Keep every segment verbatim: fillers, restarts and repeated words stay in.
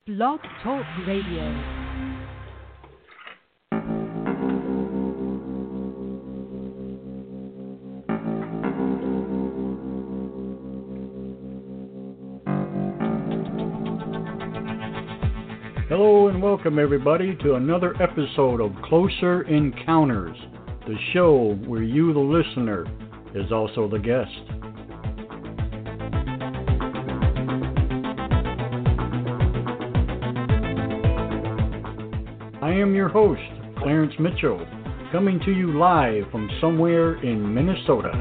Blog Talk Radio. Hello and welcome everybody to another episode of Closer Encounters, the show where you, the listener, is also the guest. I am your host, Clarence Mitchell, coming to you live from somewhere in Minnesota.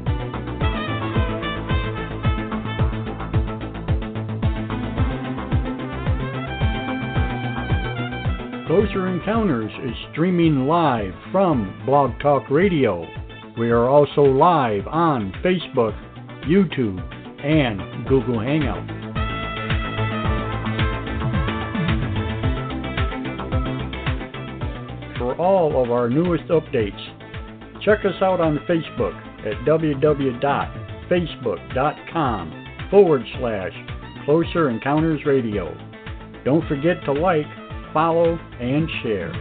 Closer Encounters is streaming live from Blog Talk Radio. We are also live on Facebook, YouTube, and Google Hangout. For all of our newest updates, check us out on Facebook at www.facebook.com forward slash Closer Encounters Radio. Don't forget to like, follow, and share.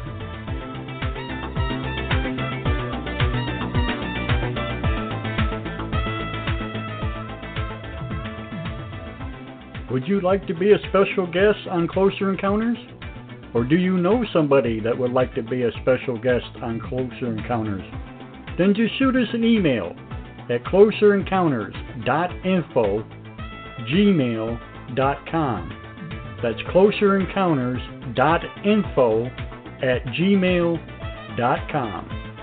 Would you like to be a special guest on Closer Encounters? Or do you know somebody that would like to be a special guest on Closer Encounters? Then just shoot us an email at closerencounters.info gmail dot com. That's closerencounters.info at gmail dot com.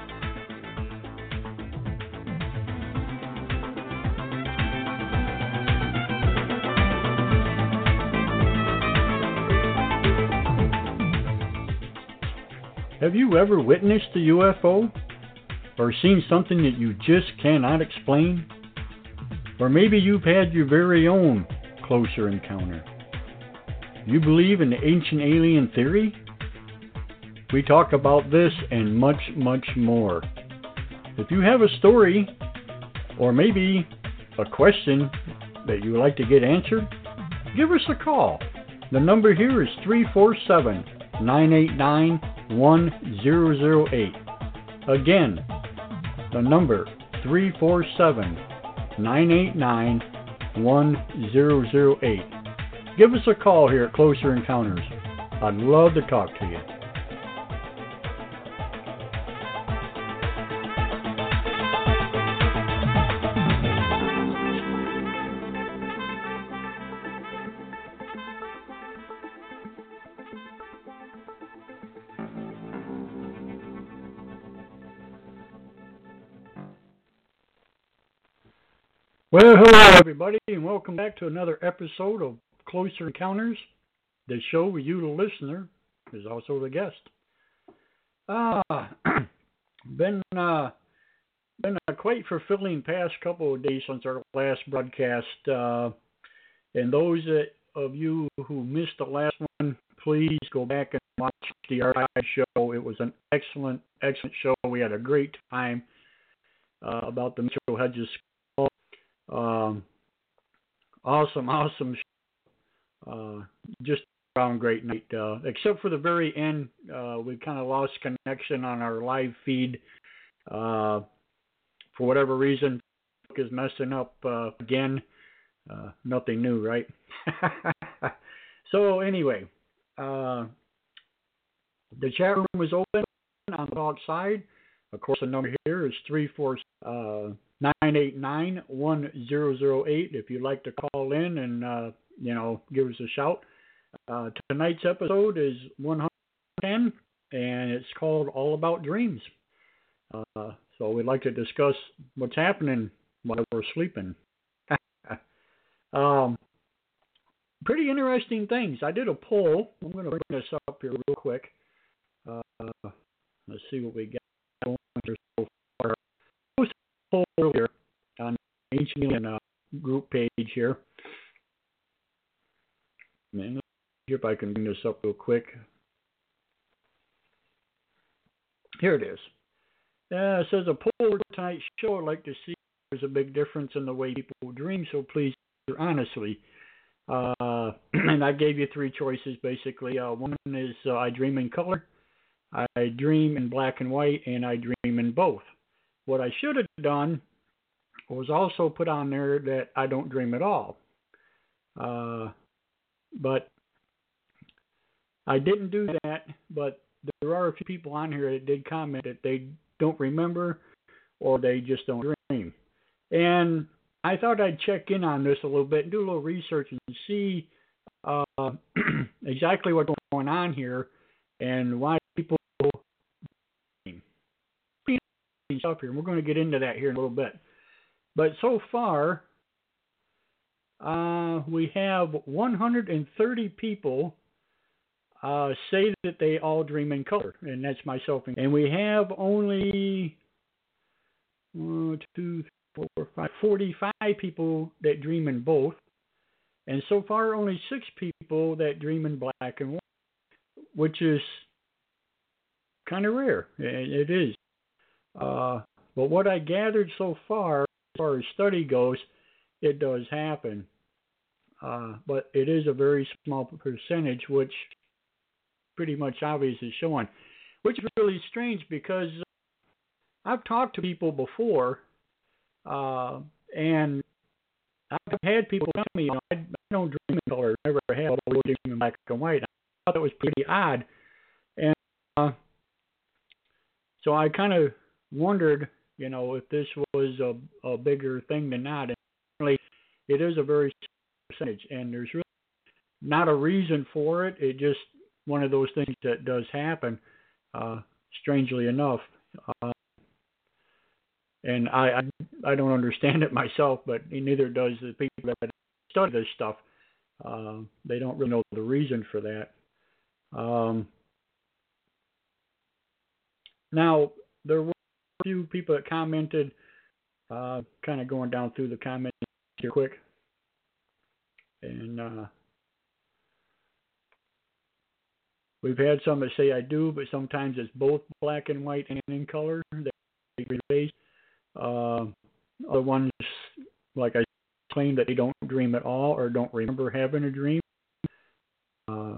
Have you ever witnessed a U F O? Or seen something that you just cannot explain? Or maybe you've had your very own closer encounter. You believe in the ancient alien theory? We talk about this and much, much more. If you have a story, or maybe a question that you would like to get answered, give us a call. The number here is three four seven, nine eight nine, one zero zero eight. Again, the number three four seven, nine eight nine, one zero zero eight. Give us a call here at Closer Encounters. I'd love to talk to you. Well, hello everybody, and welcome back to another episode of Closer Encounters, the show where you, the listener, is also the guest. Ah, uh, been uh, been a quite fulfilling past couple of days since our last broadcast. Uh, and those that, of you who missed the last one, please go back and watch the archive show. It was an excellent, excellent show. We had a great time uh, about the Mitchell Hedges School. Um, awesome, awesome. Uh, just around great night. Uh, except for the very end, uh, we kind of lost connection on our live feed. Uh, for whatever reason, is messing up uh, again. Uh, nothing new, right? So anyway, uh, the chat room is open on the outside. Of course, the number here is three four nine eight nine, one zero zero eight. If you'd like to call in and uh, you know, give us a shout. Uh, tonight's episode is one hundred ten, and it's called All About Dreams. Uh, so we'd like to discuss what's happening while we're sleeping. um, pretty interesting things. I did a poll. I'm going to bring this up here real quick. Uh, let's see what we got going here so far. I posted a poll earlier on the Ancient Alien uh, group page here. Man, let's see if I can bring this up real quick. Here it is. Uh, it says a poll for tonight's show. I'd like to see if there's a big difference in the way people dream, so please answer honestly. Uh, and I gave you three choices basically. Uh, one is uh, I dream in color, I dream in black and white, and I dream in both. What I should have done was also put on there that I don't dream at all. Uh, but I didn't do that, but there are a few people on here that did comment that they don't remember or they just don't dream. And I thought I'd check in on this a little bit and do a little research and see uh, exactly what's going on here and why people dream. Stuff here. We're going to get into that here in a little bit. But so far, uh, we have one hundred thirty people uh, say that they all dream in color, and that's myself. And we have only one, two, three, four, five, forty-five people that dream in both, and so far only six people that dream in black and white, which is kind of rare. It is. Uh, but what I gathered so far, as far as study goes, it does happen. Uh, but it is a very small percentage, which pretty much obvious is showing, which is really strange because I've talked to people before, uh, and I've had people tell me, you know, I, I don't dream in color, never have, I always dream in black and white. I thought that was pretty odd, and uh, so I kind of wondered, you know, if this was a, a bigger thing than not. And really, it is a very percentage, and there's really not a reason for it. It just one of those things that does happen, uh, strangely enough. Uh, and I, I I don't understand it myself, but neither does the people that study this stuff. Uh, they don't really know the reason for that. Um, now, there were a few people that commented, uh, kind of going down through the comments here quick. And uh, we've had some that say I do, but sometimes it's both black and white and in color. Uh, other ones, like I claim that they don't dream at all or don't remember having a dream. Uh,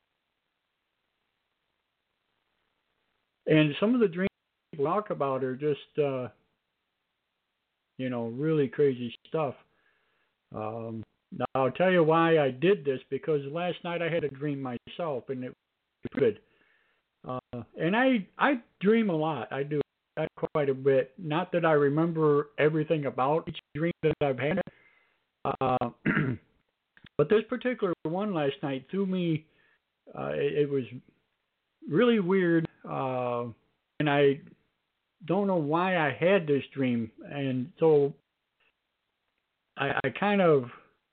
and some of the dreams people talk about are just, uh, you know, really crazy stuff. Um, now, I'll tell you why I did this, because last night I had a dream myself, and it was good. Uh, and I I dream a lot. I do quite a bit. Not that I remember everything about each dream that I've had, uh, but this particular one last night threw me. Uh, it, it was really weird, uh, and I don't know why I had this dream. And so I, I kind of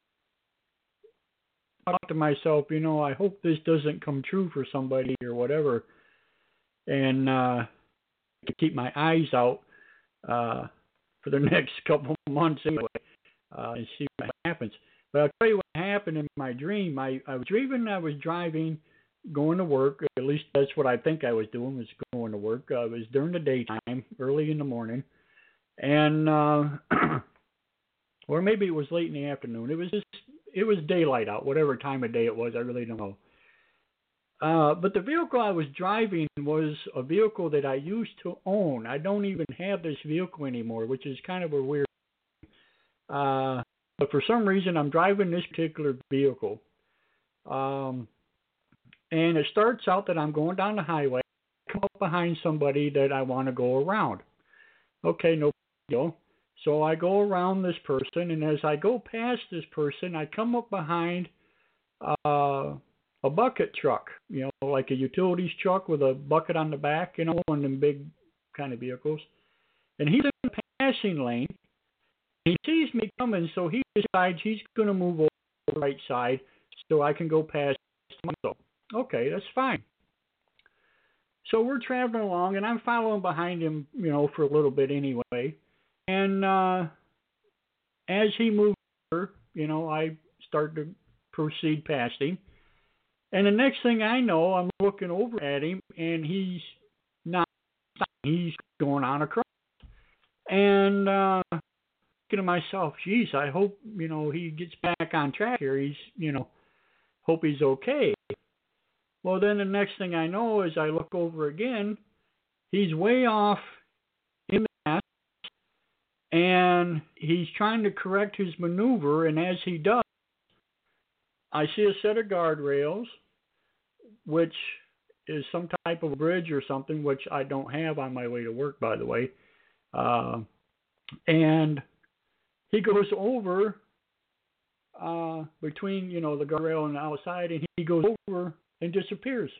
thought to myself, you know, I hope this doesn't come true for somebody or whatever. And uh, to keep my eyes out uh, for the next couple of months anyway, uh, and see what happens. But I'll tell you what happened in my dream. I, I was dreaming I was driving, going to work. At least that's what I think I was doing, was going to work. Uh, it was during the daytime, early in the morning. And, uh, or maybe it was late in the afternoon. It was just, it was daylight out, whatever time of day it was. I really don't know. Uh, but the vehicle I was driving was a vehicle that I used to own. I don't even have this vehicle anymore, which is kind of a weird uh, but for some reason, I'm driving this particular vehicle. Um, and it starts out that I'm going down the highway, come up behind somebody that I want to go around. Okay, no deal. So I go around this person, and as I go past this person, I come up behind uh, a bucket truck, you know, like a utilities truck with a bucket on the back, you know, one of them big kind of vehicles. And he's in the passing lane. He sees me coming, so he decides he's going to move over to the right side so I can go past him. So, okay, that's fine. So we're traveling along, and I'm following behind him, you know, for a little bit anyway. And uh, as he moves over, you know, I start to proceed past him. And the next thing I know, I'm looking over at him, and he's not stopping. He's going on across. And uh, to myself, geez, I hope, you know, he gets back on track here. He's, you know, hope he's okay. Well, then the next thing I know is I look over again. He's way off in the mast, and he's trying to correct his maneuver. And as he does, I see a set of guardrails, which is some type of bridge or something, which I don't have on my way to work, by the way. Uh, and he goes over uh, between, you know, the guardrail and the outside, and he goes over and disappears.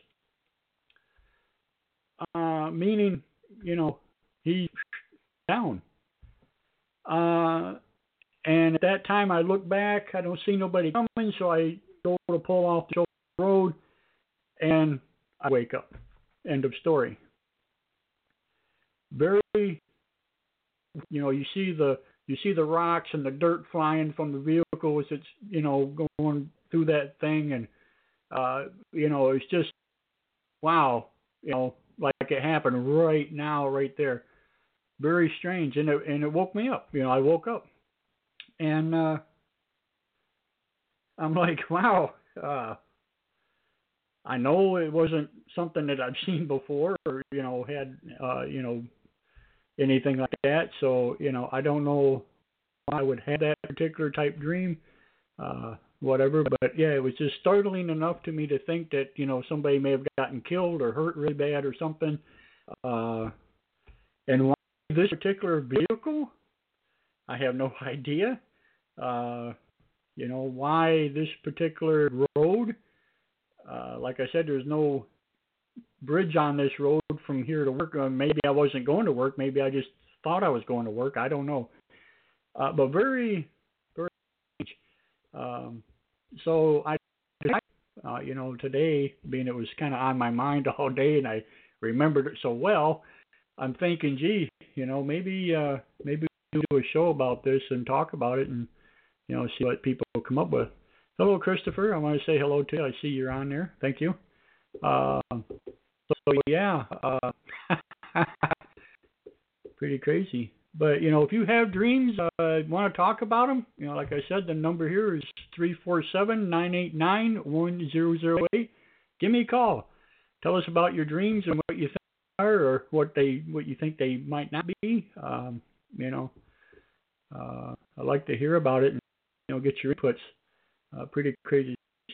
Uh, meaning, you know, he's down. Uh, and at that time, I look back. I don't see nobody coming, so I go to pull off the road, and I wake up. End of story. Very, you know, you see the you see the rocks and the dirt flying from the vehicle as it's, you know, going through that thing, and uh, you know, it's just wow, you know, like it happened right now, right there. Very strange, and it and it woke me up. You know, I woke up, and uh, I'm like, wow. Uh, I know it wasn't something that I've seen before, or you know, had uh, you know, anything like that. So you know, I don't know why I would have that particular type dream, uh, whatever. But yeah, it was just startling enough to me to think that you know somebody may have gotten killed or hurt really bad or something. Uh, and why this particular vehicle, I have no idea. Uh, you know, why this particular road. Uh, like I said, there's no bridge on this road from here to work. Uh, maybe I wasn't going to work. Maybe I just thought I was going to work. I don't know. Uh, but very, very strange. Um, so I, uh, you know, today, being it was kind of on my mind all day and I remembered it so well, I'm thinking, gee, you know, maybe, uh, maybe we'll do a show about this and talk about it and, you know, see what people come up with. Hello, Christopher. I want to say hello to you. I see you're on there. Thank you. Uh, so, yeah, uh, pretty crazy. But, you know, if you have dreams, uh, want to talk about them, you know, like I said, the number here is three four seven, nine eight nine, one zero zero eight. Give me a call. Tell us about your dreams and what you think they are or what, they, what you think they might not be. Um, you know, uh, I'd like to hear about it and, you know, get your inputs. Uh, pretty crazy.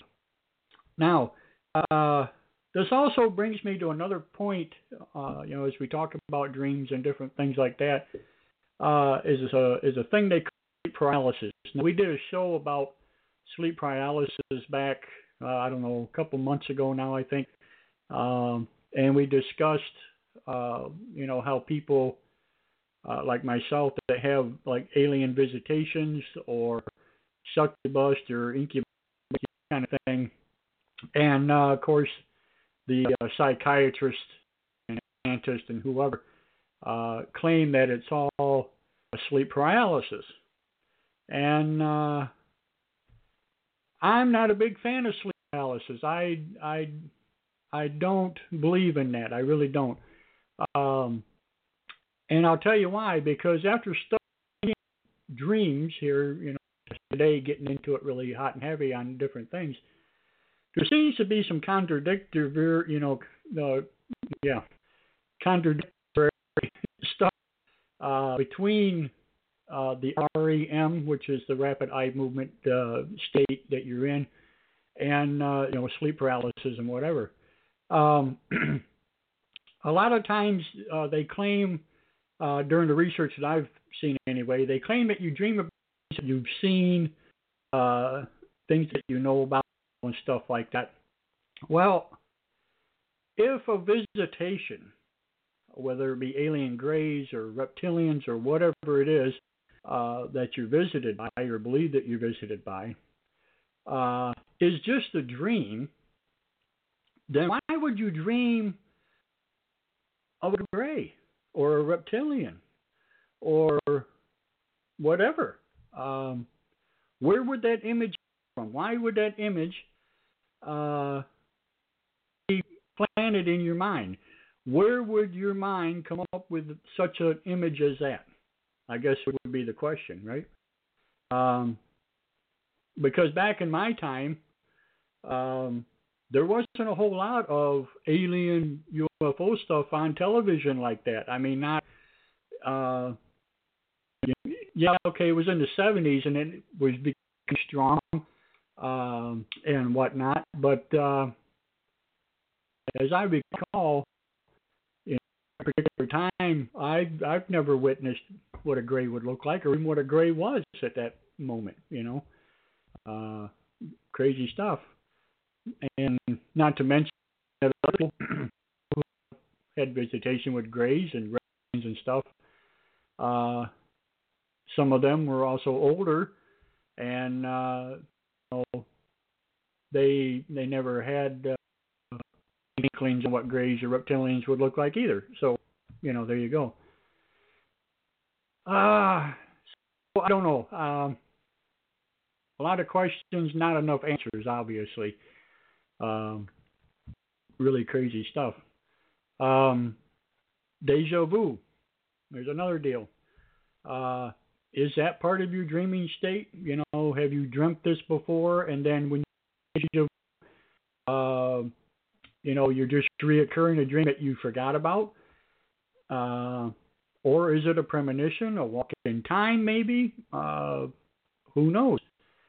Now, uh, this also brings me to another point, uh, you know, as we talk about dreams and different things like that, uh, is a, is a thing they call sleep paralysis. Now, we did a show about sleep paralysis back, uh, I don't know, a couple months ago now, I think, um, and we discussed, uh, you know, how people uh, like myself that have like alien visitations or succubus or incubus kind of thing, and uh, of course the uh, psychiatrist and scientist and whoever uh, claim that it's all a sleep paralysis, and uh, I'm not a big fan of sleep paralysis. I I I don't believe in that. I really don't, um, and I'll tell you why. Because after studying dreams here, you know. Today, getting into it really hot and heavy on different things, there seems to be some contradictory, you know, uh, yeah, contradictory stuff uh, between uh, the R E M, which is the rapid eye movement uh, state that you're in, and uh, you know, sleep paralysis and whatever. Um, a lot of times uh, they claim uh, during the research that I've seen anyway, they claim that you dream about that you've seen, uh, things that you know about and stuff like that. Well, if a visitation, whether it be alien greys or reptilians or whatever it is uh, that you're visited by or believe that you're visited by, uh, is just a dream, then why would you dream of a gray or a reptilian or whatever? Um, where would that image come from? Why would that image uh, be planted in your mind? Where would your mind come up with such an image as that? I guess it would be the question, right? Um, because back in my time, um, there wasn't a whole lot of alien U F O stuff on television like that. I mean, not, uh, yeah, okay, it was in the seventies and it was becoming strong um, and whatnot. But uh, as I recall, in a particular time, I, I've never witnessed what a gray would look like or even what a gray was at that moment, you know. Uh, crazy stuff. And not to mention that other people who had visitation with grays and rains and stuff. Uh, some of them were also older, and uh, you know, they they never had uh, inklings on what grays or reptilians would look like either. So, you know, there you go. Uh, so I don't know. Um, a lot of questions, not enough answers, obviously. Um, really crazy stuff. Um, deja vu. There's another deal. Uh, is that part of your dreaming state? You know, have you dreamt this before, and then when you, uh, you know, you're just reoccurring a dream that you forgot about? Uh, or is it a premonition, a walk in time, maybe? Uh, who knows?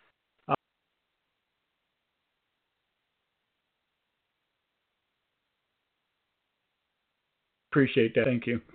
Appreciate that. Thank you.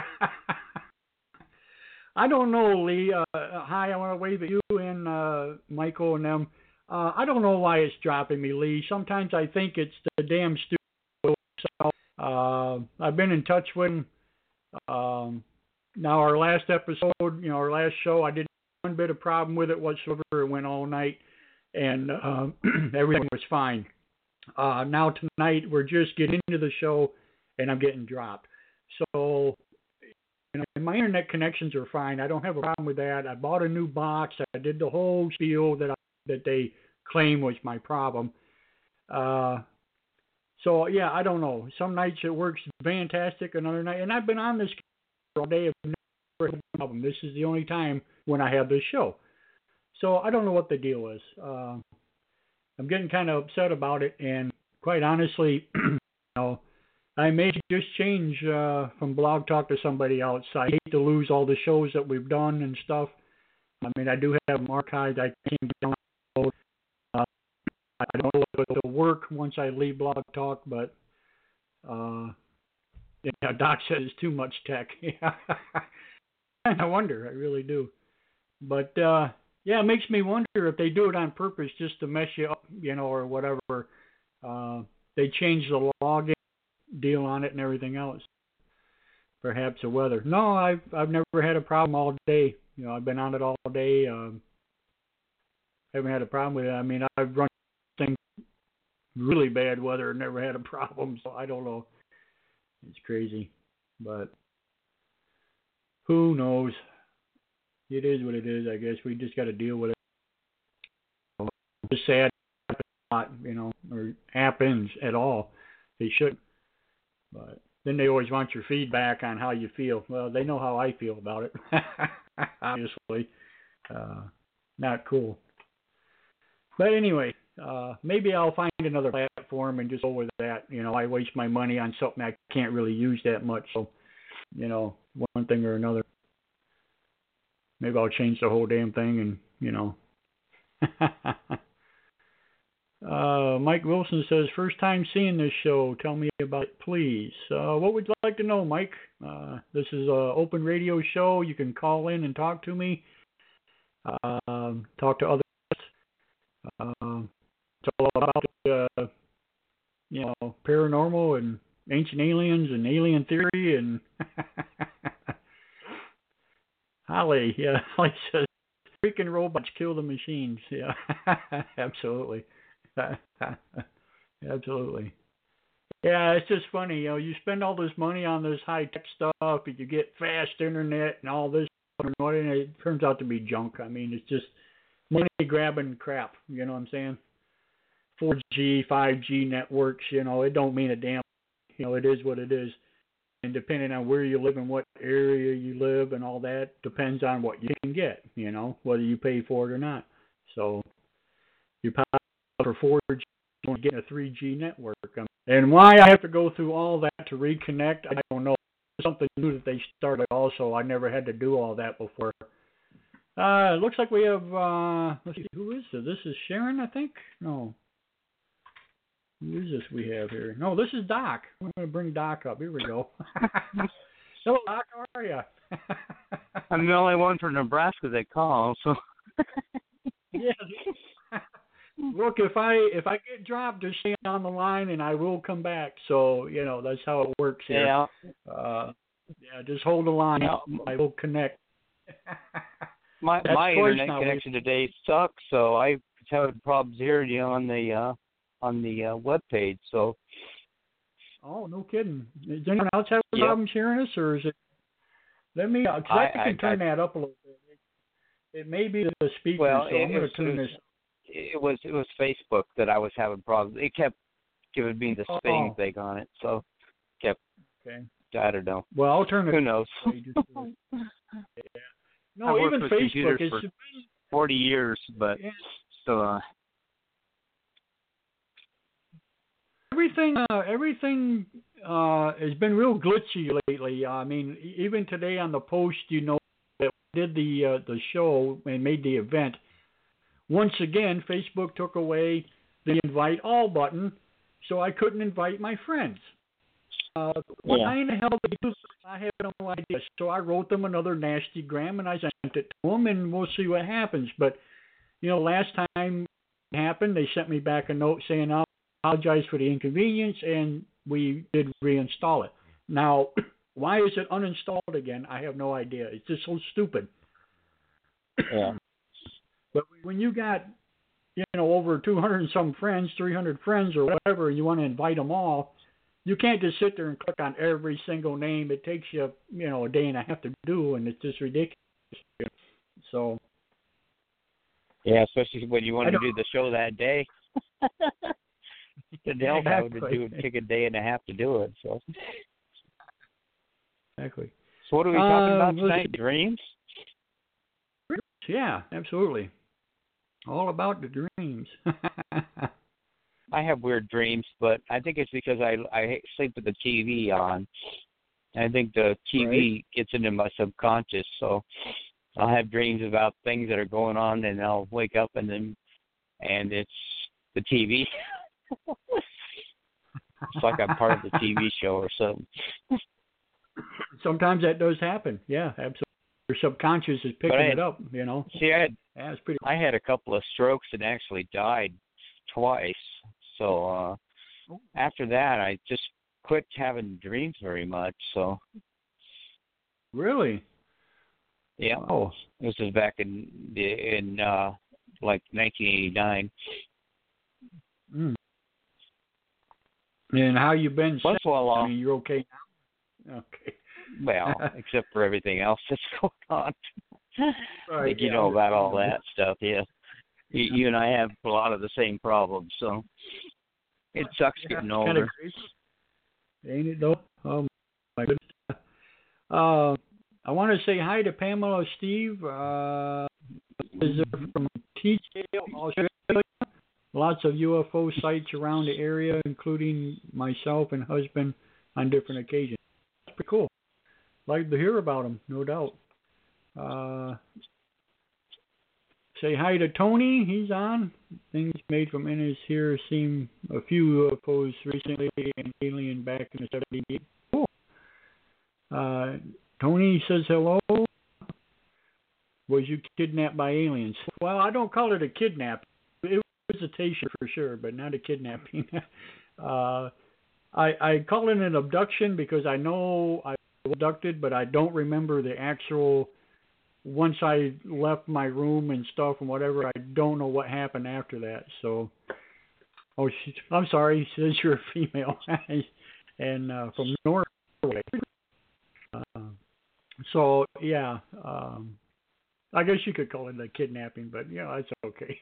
I don't know, Lee. Uh, hi, I want to wave at you and uh, Michael and them. Uh, I don't know why it's dropping me, Lee. Sometimes I think it's the damn studio. So, uh, I've been in touch with them. Um, now, our last episode, you know, our last show, I didn't have one bit of problem with it whatsoever. It went all night, and uh, everything was fine. Uh, now, tonight, we're just getting into the show, and I'm getting dropped. So, you know, my internet connections are fine. I don't have a problem with that. I bought a new box. I did the whole spiel that I, that they claim was my problem. Uh, so, yeah, I don't know. Some nights it works fantastic, another night. And I've been on this all day. I've never had a problem. This is the only time when I have this show. So I don't know what the deal is. Uh, I'm getting kind of upset about it. And quite honestly, you know, I may just change uh, from Blog Talk to somebody else. I hate to lose all the shows that we've done and stuff. I mean, I do have them archived. I can't download. Uh, I don't know if it'll work once I leave Blog Talk, but uh, yeah, Doc says it's too much tech. I wonder. I really do. But uh, yeah, it makes me wonder if they do it on purpose just to mess you up, you know, or whatever. Uh, they change the login deal on it and everything else. Perhaps the weather. No, I've I've never had a problem all day. You know, I've been on it all day. Um, haven't had a problem with it. I mean, I've run things really bad weather and never had a problem. So I don't know. It's crazy, but who knows? It is what it is. I guess we just got to deal with it. It's sad, not you know, or happens at all. They shouldn't. But then they always want your feedback on how you feel. Well, they know how I feel about it. Obviously. Uh, not cool. But anyway, uh, maybe I'll find another platform and just go with that. You know, I waste my money on something I can't really use that much. So, you know, one thing or another. Maybe I'll change the whole damn thing and, you know. Uh, Mike Wilson says, first time seeing this show. Tell me about it, please. Uh, what would you like to know, Mike? Uh, this is an open radio show. You can call in and talk to me. Uh, talk to others. Uh, it's all about, uh, you know, paranormal and ancient aliens and alien theory. And Holly, yeah, Holly says, freaking robots kill the machines. Yeah, absolutely. Absolutely. Yeah, it's just funny. You know, you spend all this money on this high tech stuff, and you get fast internet and all this, and it turns out to be junk. I mean, it's just money grabbing crap. You know what I'm saying? four G, five G networks. You know, it don't mean a damn. You know, it is what it is. and depending on where you live and what area you live and all that, depends on what you can get, you know, whether you pay for it or not. So you pay for four G, you want to get a three G network. And why I have to go through all that to reconnect, I don't know. It's something new that they started also. I never had to do all that before. Uh, it looks like we have, uh, let's see, who is this? This is Sharon, I think? No. Who is this we have here? No, this is Doc. I'm going to bring Doc up. Here we go. Hello, Doc. How are you? I'm the only one from Nebraska that calls, so. Yes. Look, if I if I get dropped, just stay on the line, and I will come back. So you know that's how it works here. Yeah. Uh, yeah. Just hold the line. Yeah. I will connect. my my internet now. connection today sucks, so I have problems hearing you on the uh, on the uh, web page. So. Oh, no kidding. Does anyone else have Yep. problems hearing us, or is it? Let me. Cause I, I can I, turn I, that up a little bit. It, it may be the speaker, well, so it, I'm going to turn it was, this. It was it was Facebook that I was having problems. It kept giving me the spinning oh. thing on it, so kept. Okay. I don't know. Well, I'll turn it. Who knows? yeah. No, I've even worked with Facebook computers is for forty years, but yeah. still. Uh, everything, uh, everything uh, has been real glitchy lately. I mean, even today on the post, you know, that we did the uh, the show and made the event. Once again, Facebook took away the invite all button, so I couldn't invite my friends. Uh, what yeah. in the hell did they do? I have no idea. So I wrote them another nasty gram and I sent it to them, and we'll see what happens. But, you know, last time it happened, they sent me back a note saying, I apologize for the inconvenience, and we did reinstall it. Now, why is it uninstalled again? I have no idea. It's just so stupid. Yeah. But when you got, you know, over two hundred and some friends, three hundred friends or whatever, and you want to invite them all, you can't just sit there and click on every single name. It takes you, you know, a day and a half to do, and it's just ridiculous. So. Yeah, especially when you want to do the show that day. The hell exactly. would do it take a day and a half to do it. So. Exactly. So what are we talking um, about tonight? Dreams? Yeah, absolutely. All about the dreams. I have weird dreams, but I think it's because I I sleep with the T V on. I think the T V right. gets into my subconscious, so I'll have dreams about things that are going on, and I'll wake up and then and it's the T V. It's like I'm part of the T V show or something. Sometimes that does happen. Yeah, absolutely. Your subconscious is picking had, it up, you know. See, I had, yeah, it's pretty. I had a couple of strokes and actually died twice. So uh, oh. after that, I just quit having dreams very much. So. Really? Yeah. Oh. This was back in in uh, like nineteen eighty-nine. Mm. And how you been? Once in a while, I mean, you're okay now. Okay. Well, except for everything else that's going on. Right, I think you yeah, know about all that stuff, yeah. You, you and I have a lot of the same problems, so it sucks yeah, getting older. Ain't it though? Oh my goodness. Uh, I want to say hi to Pamela Steve. Uh, is from Teesdale, Australia. Lots of U F O sites around the area, including myself and husband on different occasions. That's pretty cool. Like to hear about them, no doubt. Uh, say hi to Tony. He's on. Things made from Innes here seem a few U F Os recently, and alien back in the seventies. Cool. Uh, Tony says hello. Was you kidnapped by aliens? Well, I don't call it a kidnap. It was visitation for sure, but not a kidnapping. uh, I, I call it an abduction because I know I was abducted, but I don't remember the actual. Once I left my room and stuff and whatever, I don't know what happened after that. So, oh, she, I'm sorry. She says you're a female, and uh, from Norway. Uh, so yeah, um, I guess you could call it a kidnapping, but yeah, that's okay.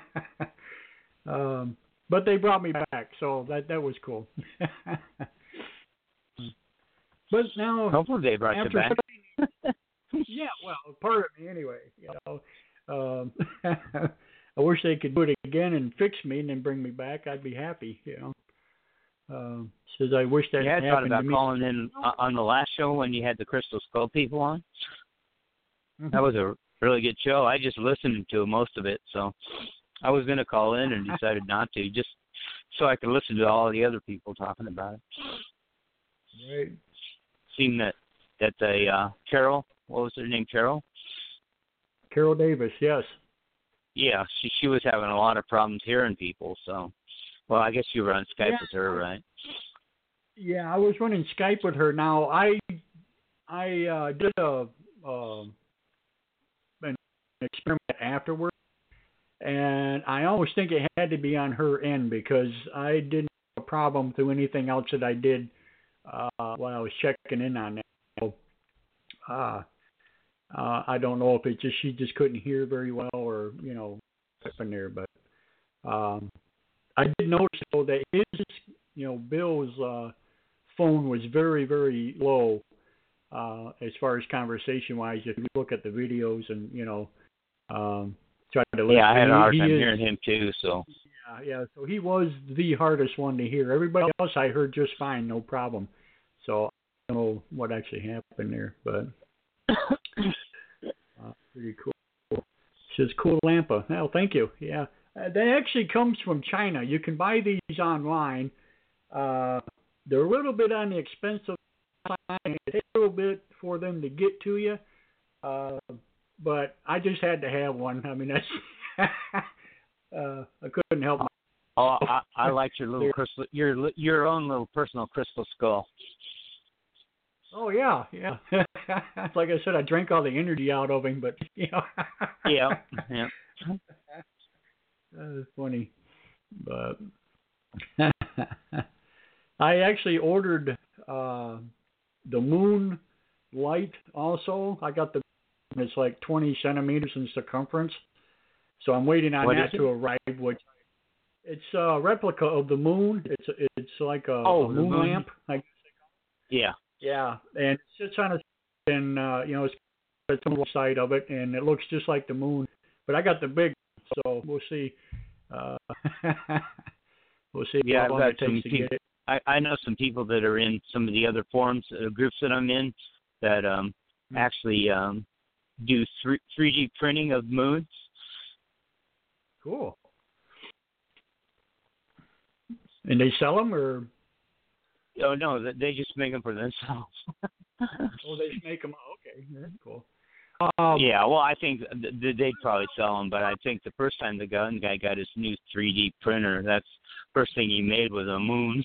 um, but they brought me back, so that that was cool. But now, hopefully they brought you back. Yeah, well, part of me anyway. You know, um, I wish they could do it again and fix me and then bring me back. I'd be happy. You know, um, says I wish that yeah, I happened thought about to me. calling in uh, on the last show when you had the Crystal Skull people on. Mm-hmm. That was a really good show. I just listened to most of it, so I was going to call in and decided not to, just so I could listen to all the other people talking about it. Right. Seen that that a uh, Carol. What was her name? Carol? Carol Davis, yes. Yeah, she she was having a lot of problems hearing people, so, well, I guess you were on Skype yeah. with her, right? Yeah, I was running Skype with her. Now, I I uh, did a uh, an experiment afterward, and I always think it had to be on her end because I didn't have a problem through anything else that I did uh, while I was checking in on that. So, uh, Uh, I don't know if it's just she just couldn't hear very well or, you know, in there. But um, I did notice, though, that his, you know, Bill's uh, phone was very, very low uh, as far as conversation-wise. If you look at the videos and, you know, um, try to listen. Yeah, I had a hard he, time he is, hearing him, too, so. Yeah, yeah, so he was the hardest one to hear. Everybody else I heard just fine, no problem. So I don't know what actually happened there, but... Uh, pretty cool. It says cool Lampa. Oh, thank you. Yeah, uh, that actually comes from China. You can buy these online. Uh, they're a little bit on the expensive side. It takes a little bit for them to get to you. Uh, but I just had to have one. I mean, that's uh, I couldn't help myself. Oh, I, I like your little crystal, your your own little personal crystal skull. Oh yeah, yeah. Like I said, I drank all the energy out of him, but you know. yeah, yeah. That was funny, but I actually ordered uh, the moon light. Also, I got the. It's like twenty centimeters in circumference, so I'm waiting on what that to arrive. Which it's a replica of the moon. It's it's like a, oh, a moon, moon lamp. I yeah. Yeah, and it sits on a and uh, you know it's the side of it, and it looks just like the moon. But I got the big, so we'll see. Uh, we'll see yeah, how long it takes to people, get it. I, I know some people that are in some of the other forums, uh, groups that I'm in, that um, mm-hmm. actually um, do three D printing of moons. Cool. And they sell them, or? Oh no, they just make them for themselves. Oh, they just make them. Okay, that's cool. Um, yeah, well, I think th- they'd probably sell them, but I think the first time the gun guy got his new three D printer, that's the first thing he made was a moon.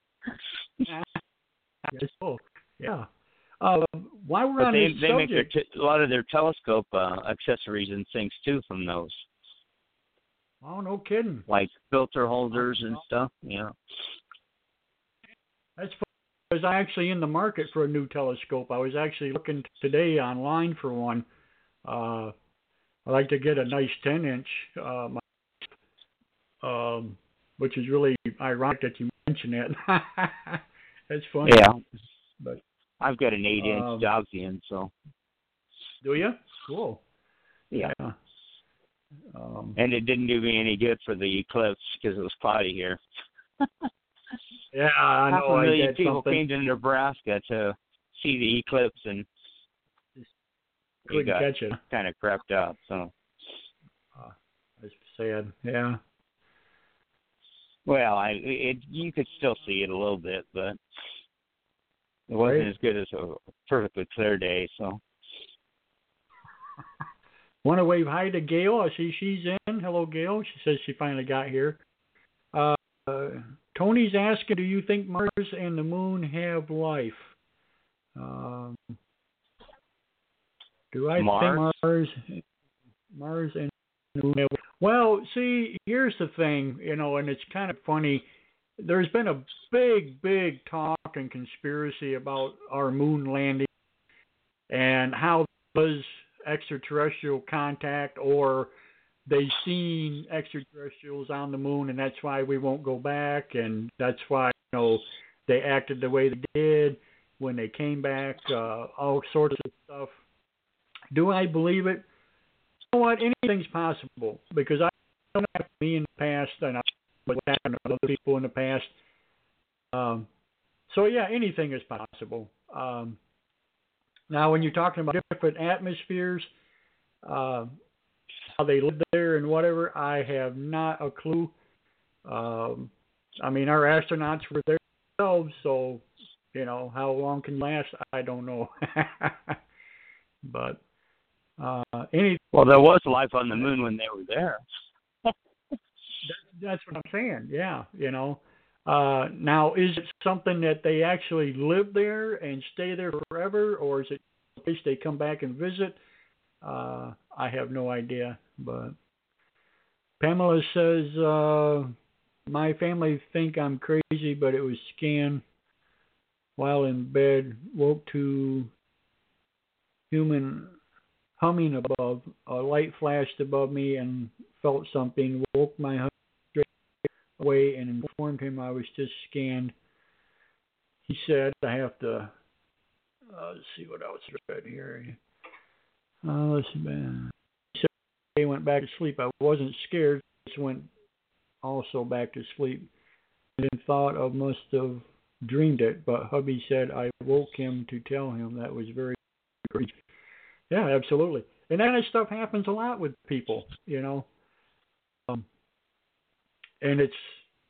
That's cool. Yeah. Uh, while we're but on they, this they subject, make their t- a lot of their telescope uh, accessories and things too from those. Oh, no kidding. Like filter holders and stuff. Yeah. That's because I'm actually in the market for a new telescope. I was actually looking today online for one. Uh, I'd like to get a nice ten inch, uh, um, which is really ironic that you mentioned that. That's funny. Yeah. But I've got an eight inch um, Dogsian, so. Do you? Cool. Yeah. yeah. Um, and it didn't do me any good for the eclipse because it was cloudy here. Yeah, I know. Half a million I people something. came to Nebraska to see the eclipse, and couldn't it got catch it. kind of crept up. So uh, that's sad. Yeah. Well, I it you could still see it a little bit, but it wasn't right. as good as a perfectly clear day. So. Want to wave hi to Gail? I see she's in. Hello, Gail. She says she finally got here. Uh, uh, Tony's asking, do you think Mars and the Moon have life? Um, do I Mars? think Mars, Mars and the Moon have life? Well, see, here's the thing, you know, and it's kind of funny. There's been a big, big talk and conspiracy about our moon landing and how was extraterrestrial contact, or they've seen extraterrestrials on the moon and that's why we won't go back, and that's why, you know, they acted the way they did. when they came back, uh, all sorts of stuff. Do I believe it? You know what? Anything's possible because I don't have me in the past and I what's happened to other people in the past. Um, so yeah, anything is possible. Um, now, when you're talking about different atmospheres, uh, how they live there and whatever, I have not a clue. Um, I mean, our astronauts were there themselves, so you know how long can last? I don't know. But uh, any well, there was life on the moon when they were there. That, that's what I'm saying. Yeah, you know. Uh, now, is it something that they actually live there and stay there forever, or is it a place they come back and visit? Uh, I have no idea. But Pamela says, uh, my family think I'm crazy, but it was scanned while in bed, woke to human humming above. A light flashed above me and felt something, woke my husband straight away and informed him I was just scanned. He said, I have to, uh, let's see what else I read here. Uh, let's see, man. He said, I went back to sleep. I wasn't scared, just went also back to sleep. And then thought of must have dreamed it, but hubby said I woke him to tell him that was very creepy. Yeah, absolutely. And that kind of stuff happens a lot with people, you know. Um, and it's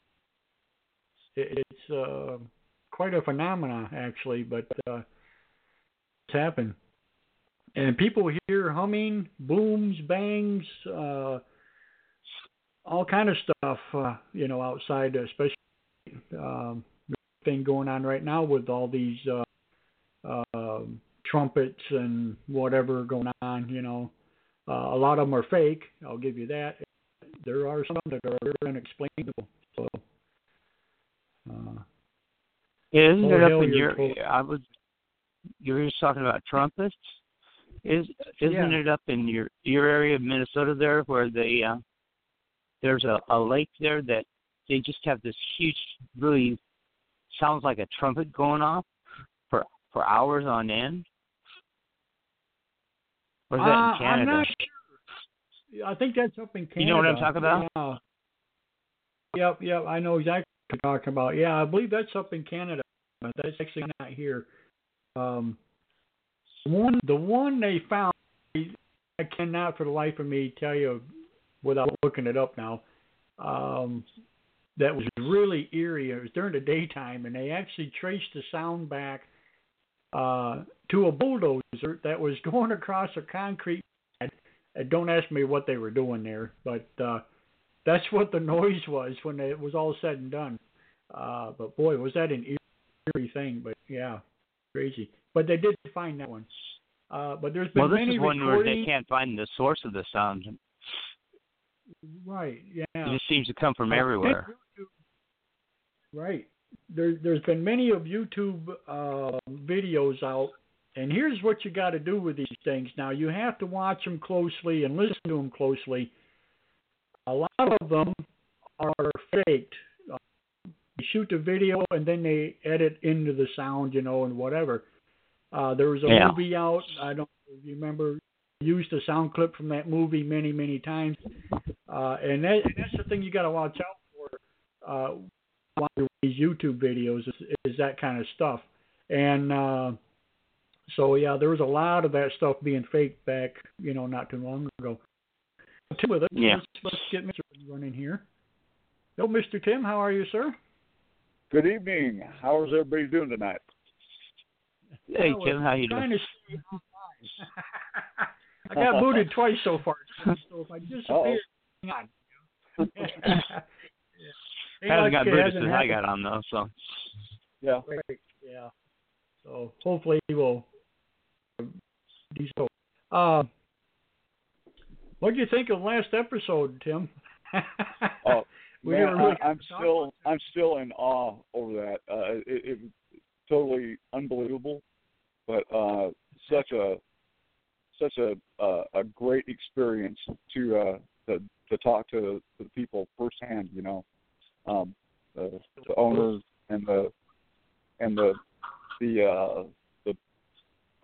it, it's uh, quite a phenomenon, actually, but uh, it's happened. And people hear humming, booms, bangs, uh, all kind of stuff, uh, you know, outside, especially um, the thing going on right now with all these uh, uh, trumpets and whatever going on, you know. Uh, a lot of them are fake, I'll give you that. There are some that are unexplainable. So, uh, Isn't oh, it up hell, in you're your? told- I was. You were just talking about trumpets. Is isn't Yeah. it up in your your area of Minnesota there where they uh, there's a, a lake there that they just have this huge, really sounds like a trumpet going off for for hours on end? Or is that Uh, in Canada? I'm not sure. I think that's up in Canada. You know what I'm talking about? Yeah. Yep, yep. I know exactly what you're talking about. Yeah, I believe that's up in Canada, but that's actually not here. Um, one, the one they found, I cannot for the life of me tell you without looking it up now. Um, that was really eerie. It was during the daytime, and they actually traced the sound back uh, to a bulldozer that was going across a concrete pad. And don't ask me what they were doing there, but uh, that's what the noise was when it was all said and done. Uh, but boy, was that an eerie thing. But yeah, crazy. But they did find that one. Uh, but there's been well, this many is one where recordings. they can't find the source of the sound. Right. Yeah. It just seems to come from Uh, everywhere. Right. There, there's been many of YouTube uh, videos out, and here's what you got to do with these things. Now, you have to watch them closely and listen to them closely. A lot of them are faked. Uh, they shoot the video, and then they edit into the sound, you know, and whatever. Uh, there was a Yeah. movie out, I don't know if you remember, used a sound clip from that movie many, many times. Uh, and, that, and that's the thing you got to watch out for. Uh, watching these YouTube videos is, is that kind of stuff. And uh, so, yeah, there was a lot of that stuff being faked back, you know, not too long ago. Tim with us. Yeah. Let's, let's get Mister running here. Hello, Mister Tim. How are you, sir? Good evening. How is everybody doing tonight? Hey, Well, Tim, how you trying doing? to stay online. I got booted twice so far, so if I disappear, hang on. Hey, Hasn't like got it Buddha hasn't since I happened. got on, though, so. Yeah. Right, yeah. So hopefully he will do so. Uh, what do you think of last episode, Tim? Oh, We man, never really I, I'm got to talk still about that. I'm still in awe over that. Uh, it, it totally unbelievable, but uh, such a such a uh, a great experience to uh, to to talk to the people firsthand. You know, um, the, the owners and the and the the uh,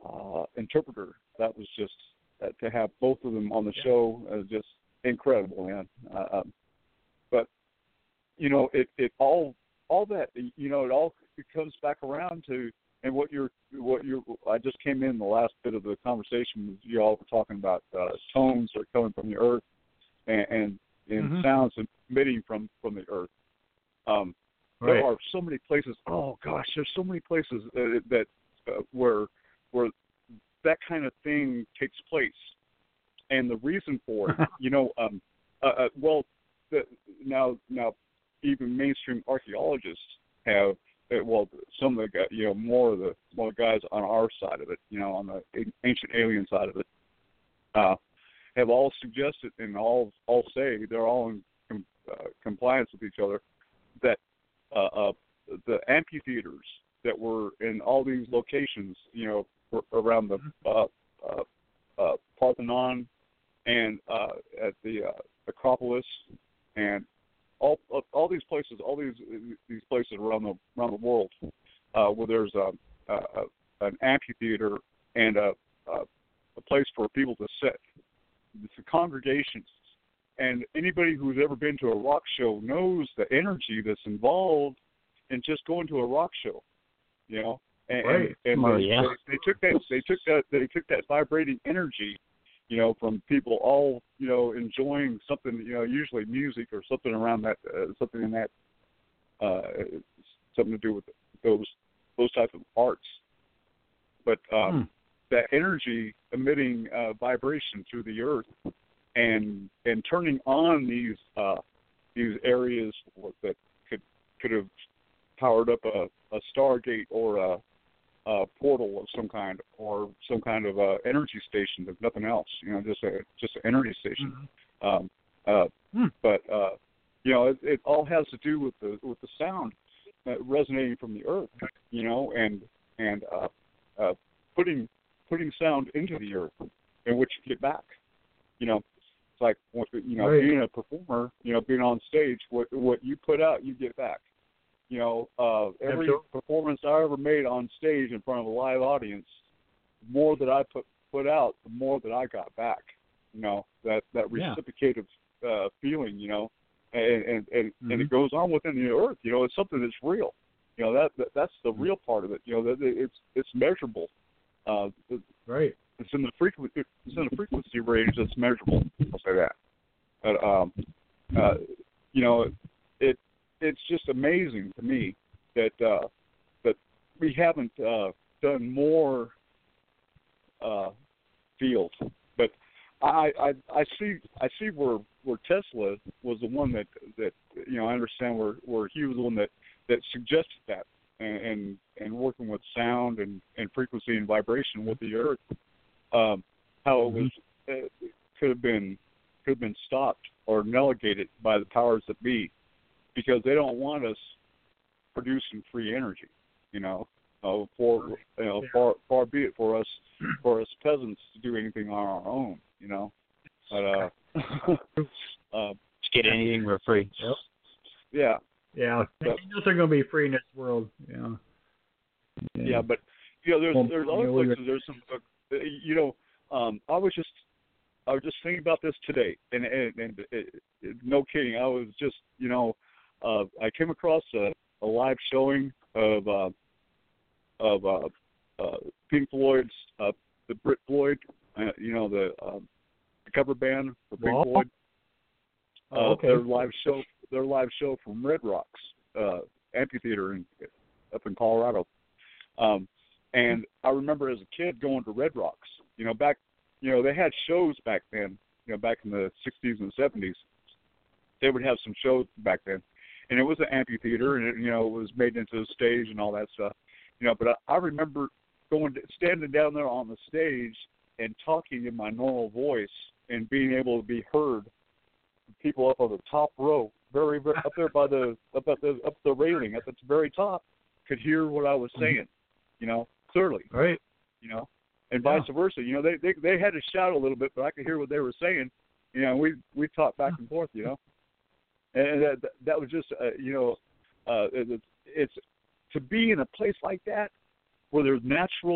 uh, interpreter. That was just uh, to have both of them on the yeah. show, uh, just incredible, man. Uh, um, but you know, it, it all all that you know, it all it comes back around to, and what you're what you're. I just came in the last bit of the conversation. You all were talking about uh, tones that are coming from the earth, and and, and mm-hmm. sounds emitting from from the earth. Um, right. There are so many places. Oh gosh, there's so many places uh, that uh, where where that kind of thing takes place, and the reason for it, you know, um, uh, uh, well, the, now now even mainstream archaeologists have, uh, well, some of the guys, you know, more of the more guys on our side of it, you know, on the ancient alien side of it, uh, have all suggested and all all say they're all in com- uh, compliance with each other that uh, uh, the amphitheaters that were in all these locations, you know, around the uh, uh, uh, Parthenon and uh, at the uh, Acropolis and all all these places, all these these places around the around the world, uh, where there's a, a, a an amphitheater and a, a a place for people to sit. It's the congregations, and anybody who's ever been to a rock show knows the energy that's involved in just going to a rock show. You know, and, right. and, and oh, they, yeah. they, they took that they took that they took that vibrating energy, you know, from people all, you know, enjoying something, you know, usually music or something around that, uh, something in that, uh, something to do with those those types of arts. But um, hmm. that energy emitting uh, vibration through the earth and and turning on these uh, these areas that could could have powered up a, a Stargate or a, a portal of some kind, or some kind of uh, energy station, if nothing else. You know, just a just an energy station. Mm-hmm. Um, uh, hmm. But uh, you know, it, it all has to do with the with the sound uh, resonating from the earth. You know, and and uh, uh, putting putting sound into the earth, in which you get back. You know, it's like, you know, right. being a performer. You know, being on stage, what what you put out, you get back. You know, uh, every Absolutely. performance I ever made on stage in front of a live audience, the more that I put put out, the more that I got back. You know, that that Yeah. reciprocative uh, feeling. You know, and and and, mm-hmm. and it goes on within the earth. You know, it's something that's real. You know, that, that that's the mm-hmm. real part of it. You know, that it's it's measurable. Uh, right. It's in the frequency. It's in the frequency range that's measurable. I'll say that. But um, uh, you know, it it's just amazing to me that uh, that we haven't uh, done more uh, fields. But I, I I see I see where where Tesla was the one that that you know I understand where where he was the one that that suggested that. And, and and working with sound and, and frequency and vibration with the earth, um, how it was it could have been could have been stopped or negated by the powers that be, because they don't want us producing free energy. You know, uh, for you know, far far be it for us for us peasants to do anything on our own. You know, but uh, uh Just get anything for free. Yep. Yeah. Yeah, but, nothing gonna be free in this world. Yeah. Yeah, yeah but you know, there's well, there's other places. There's some, uh, you know, um, I was just I was just thinking about this today, and and, and it, it, no kidding, I was just you know, uh, I came across a, a live showing of uh, of uh, uh, Pink Floyd's uh, the Brit Floyd, uh, you know, the, um, the cover band for Pink well, Floyd. Uh, oh, okay. Their live show, their live show from Red Rocks uh, Amphitheater in, up in Colorado. Um, and I remember as a kid going to Red Rocks. You know, back, you know, they had shows back then. You know, back in the sixties and seventies, they would have some shows back then, and it was an amphitheater, and it, you know, it was made into a stage and all that stuff. You know, but I, I remember going, to, standing down there on the stage and talking in my normal voice and being able to be heard. People up on the top row, very, very up there by the up at the up the railing at the very top, could hear what I was saying, you know, clearly. Right. You know, and yeah. vice versa. You know, they, they they had to shout a little bit, but I could hear what they were saying. You know, we we talked back and forth. You know, and that that was just uh, you know, uh, it, it's to be in a place like that where there's natural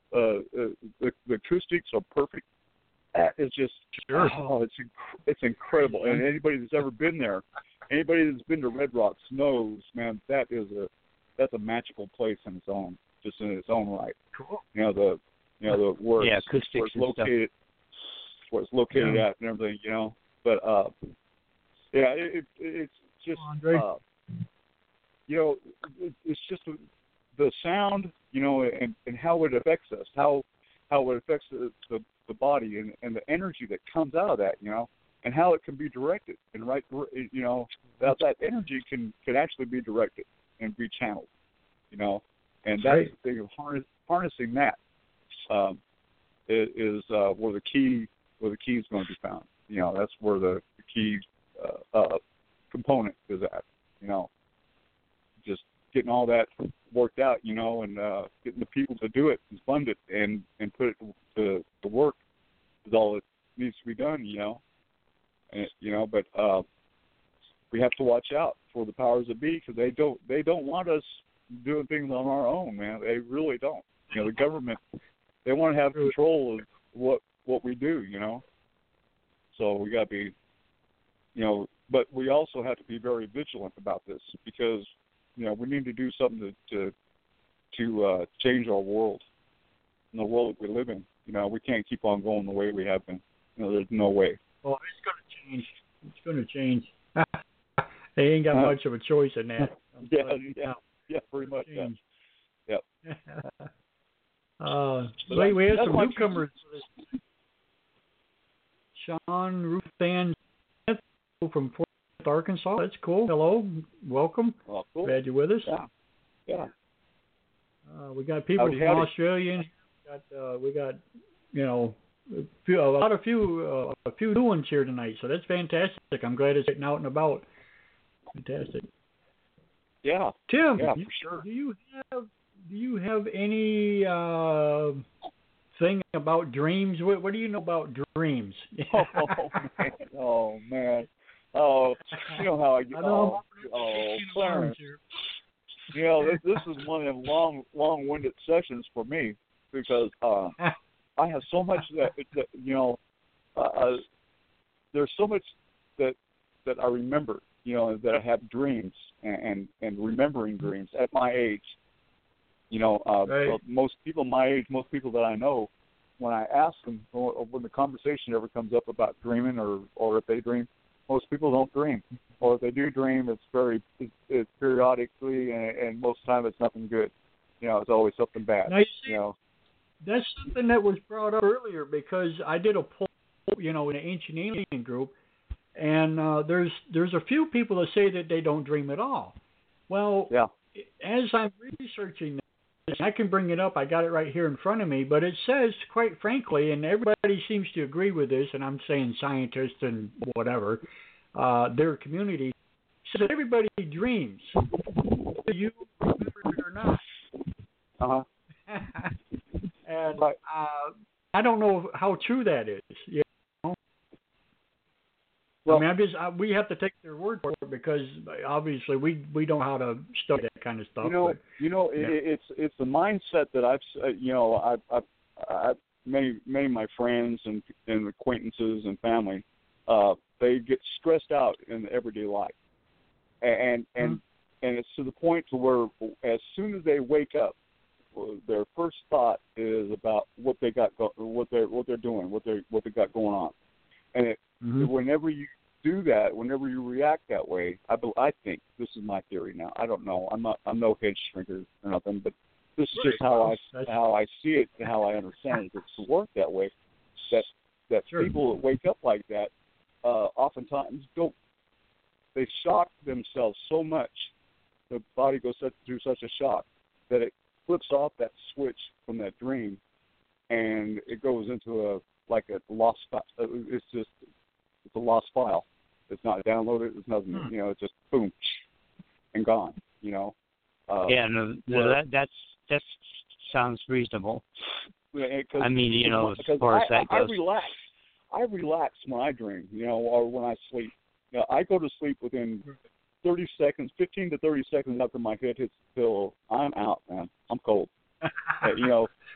uh, uh, the, the acoustics are perfect. That is just sure. oh, it's inc- it's incredible. And anybody that's ever been there, anybody that's been to Red Rocks knows, man, that is a that's a magical place in its own, just in its own right. Cool. You know the you know the where yeah, it's, acoustics where it's and located, stuff. where it's located Yeah. at, and everything. You know, but uh, yeah, it, it it's just uh, you know, it, it's just the sound, you know, and, and how it affects us, how how it affects the, the, the body and, and the energy that comes out of that, you know, and how it can be directed and right, you know, that that energy can, can actually be directed and be channeled, you know, and that's right. the thing of harness, harnessing that um, is, is uh, where the key where the key is going to be found. You know, that's where the, the key uh, uh, component is at, you know, just getting all that worked out, you know, and uh, getting the people to do it and fund it and, and put it to, to work is all that needs to be done, you know. And, you know, but uh, we have to watch out for the powers that be because they don't they don't want us doing things on our own, man. They really don't. You know, the government, they want to have control of what what we do, you know. So we got to be, you know, but we also have to be very vigilant about this because, you know, we need to do something to to, to uh, change our world, and the world that we live in. You know, we can't keep on going the way we have been. You know, there's no way. Well, it's going to change. It's going to change. They ain't got Uh, much of a choice in that. yeah, yeah, yeah, pretty much. Yeah. Yep. uh, So wait, that, we have that's some my newcomers. Sean Ruthan Smith from Fort Worth, Arkansas. That's cool. Hello, welcome. Oh, cool. Glad you're with us. Yeah. Yeah. Uh, we got people Howdy, from howdy. Australia. We got, uh, we got, you know, a, few, a lot of few, uh, a few new ones here tonight. So that's fantastic. I'm glad it's getting out and about. Fantastic. Yeah. Tim, Yeah, you- for sure. do you have do you have any uh, thing about dreams? What, what do you know about dreams? Oh man. Oh man. Oh, you know how I get. I know. Oh, oh Clarence. You know, this, this is one of them long, long-winded sessions for me because uh, I have so much that, that you know. Uh, there's so much that that I remember. You know, that I have dreams and and, and remembering dreams at my age. You know, uh, Right. so most people my age, most people that I know, when I ask them, or when the conversation ever comes up about dreaming or, or if they dream, most people don't dream. Or if they do dream, it's very it's, it's periodically, and, and most of the time it's nothing good. You know, it's always something bad. Now, you see, you know, that's something that was brought up earlier because I did a poll, you know, in an ancient alien group, and uh, there's there's a few people that say that they don't dream at all. Well, yeah, as I'm researching this, I can bring it up. I got it right here in front of me, but it says, quite frankly, and everybody seems to agree with this, and I'm saying scientists and whatever, uh, their community, says that everybody dreams. Do you remember it or not? uh huh. And Right. uh, I don't know how true that is. You know? Well, I mean, I'm just I, we have to take their word for it because obviously we we know how to study that kind of stuff. You know, but, you know, yeah. it, it's it's the mindset that I've, uh, you know, I've, I've, I've many many of my friends and, and acquaintances and family, uh, they get stressed out in everyday life, and and Mm-hmm. and it's to the point to where as soon as they wake up, their first thought is about what they got, go, what they're what they're doing, what they what they got going on, and it, Mm-hmm. whenever you do that, whenever you react that way, I, I think this is my theory now. I don't know. I'm not. I'm no head shrinker or nothing, but this is Right. just how I That's- how I see it and how I understand it. It's to work that way. That that Sure. people that wake up like that, uh, oftentimes don't. They shock themselves so much, the body goes through such a shock that it flips off that switch from that dream, and it goes into a like a lost. It's just. It's a lost file. It's not downloaded. It's nothing. Hmm. You know, it's just boom and gone. You know. Uh, Yeah, no, no where- that that's that sounds reasonable. yeah, 'cause- I mean, you know, as because far as I, that I, goes. I relax. I relax when I dream. You know, or when I sleep. You know, I go to sleep within thirty seconds, fifteen to thirty seconds after my head hits the pillow. I'm out, man. I'm cold. Uh, you know,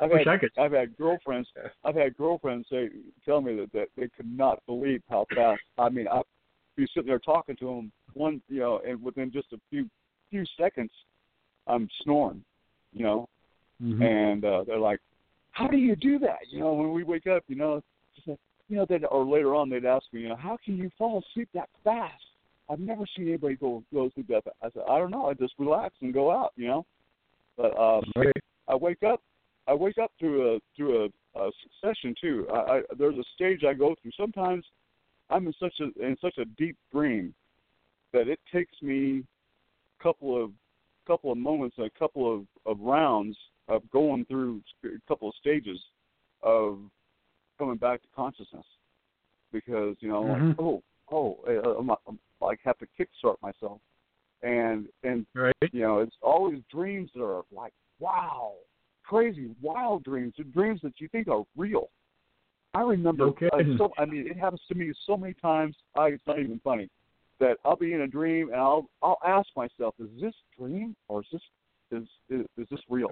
I've Wish had I could. I've had girlfriends I've had girlfriends say tell me that, that they could not believe how fast. I mean, I'd be sitting there talking to them one, you know, and within just a few few seconds, I'm snoring, you know, Mm-hmm. and uh, they're like, "How do you do that?" You know, when we wake up, you know, just like, you know, they'd, or later on they'd ask me, you know, "How can you fall asleep that fast?" I've never seen anybody go go asleep that fast. I said, "I don't know. I just relax and go out," you know. But uh, Right. I wake up. I wake up through a through a, a succession too. I, I, there's a stage I go through. Sometimes I'm in such a in such a deep dream that it takes me a couple of couple of moments, a couple of, of rounds of going through a couple of stages of coming back to consciousness, because you know, Mm-hmm. like, oh, oh, I'm, I'm, I like have to kickstart myself, and and Right. you know, it's always dreams that are like, wow, crazy, wild dreams, dreams that you think are real. I remember, No uh, kidding. so I mean, it happens to me so many times. I, it's not even funny that I'll be in a dream and I'll I'll ask myself, is this dream or is this is is, is this real?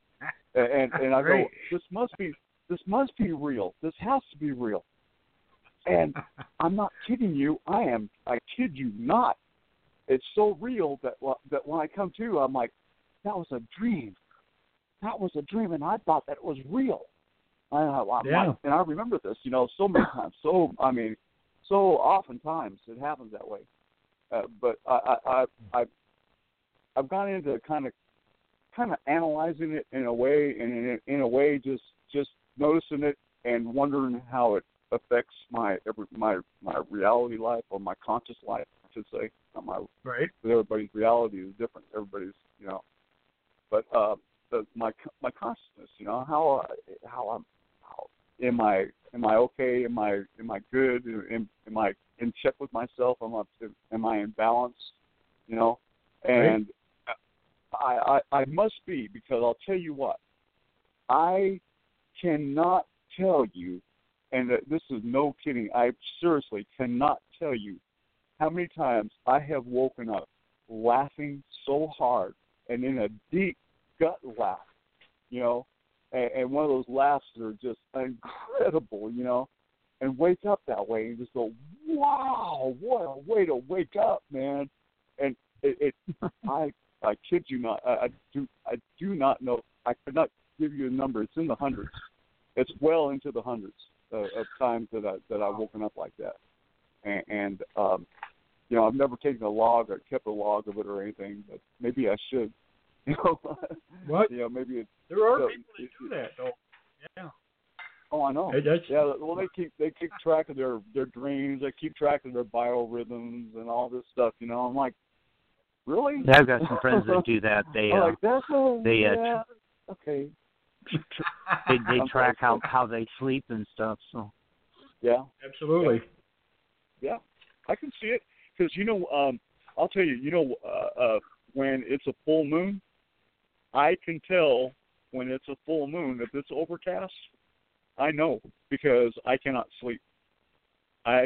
And and I go, Great. this must be this must be real. This has to be real. And I'm not kidding you. I am. I kid you not. It's so real that that when I come to, I'm like, that was a dream. That was a dream, and I thought that it was real. I, I, Yeah. I, and I remember this, you know, so many times. So I mean, so oftentimes it happens that way. Uh, but I, I, I, I've, I've gone into kind of, kind of analyzing it in a way, and in, in a way, just, just noticing it and wondering how it affects my every, my my reality life, or my conscious life, I should say. Not my, Right. everybody's reality is different. Everybody's, you know, but uh, the, my my consciousness, you know, how I, how I'm, how am I am I okay? Am I am I good? Am, am I in check with myself? Am I am I in balance? You know, and right. I, I I must be, because I'll tell you what, I cannot tell you, and this is no kidding, I seriously cannot tell you how many times I have woken up laughing so hard, and in a deep gut laugh, you know, and, and one of those laughs that are just incredible, you know, and wake up that way and just go, wow, what a way to wake up, man. And it, it I I kid you not, I, I do I do not know, I could not give you a number. It's in the hundreds. It's well into the hundreds uh, of times that I that I've woken up like that. And, and um, you know, I've never taken a log or kept a log of it or anything, but maybe I should. You know, What? You know, maybe it, There are so, people that do that, though. Yeah. Oh, I know. Hey, that's, Yeah, well, they keep they keep track of their, their dreams. They keep track of their biorhythms and all this stuff. You know, I'm like, really? Yeah, I've got some friends that do that. They I'm uh, like, that's a, they uh, yeah, okay. they they I'm track sorry. how how they sleep and stuff. So Yeah. absolutely. Yeah, I can see it, because you know, um, I'll tell you, you know, uh, uh, when it's a full moon, I can tell when it's a full moon. If it's overcast, I know, because I cannot sleep. I,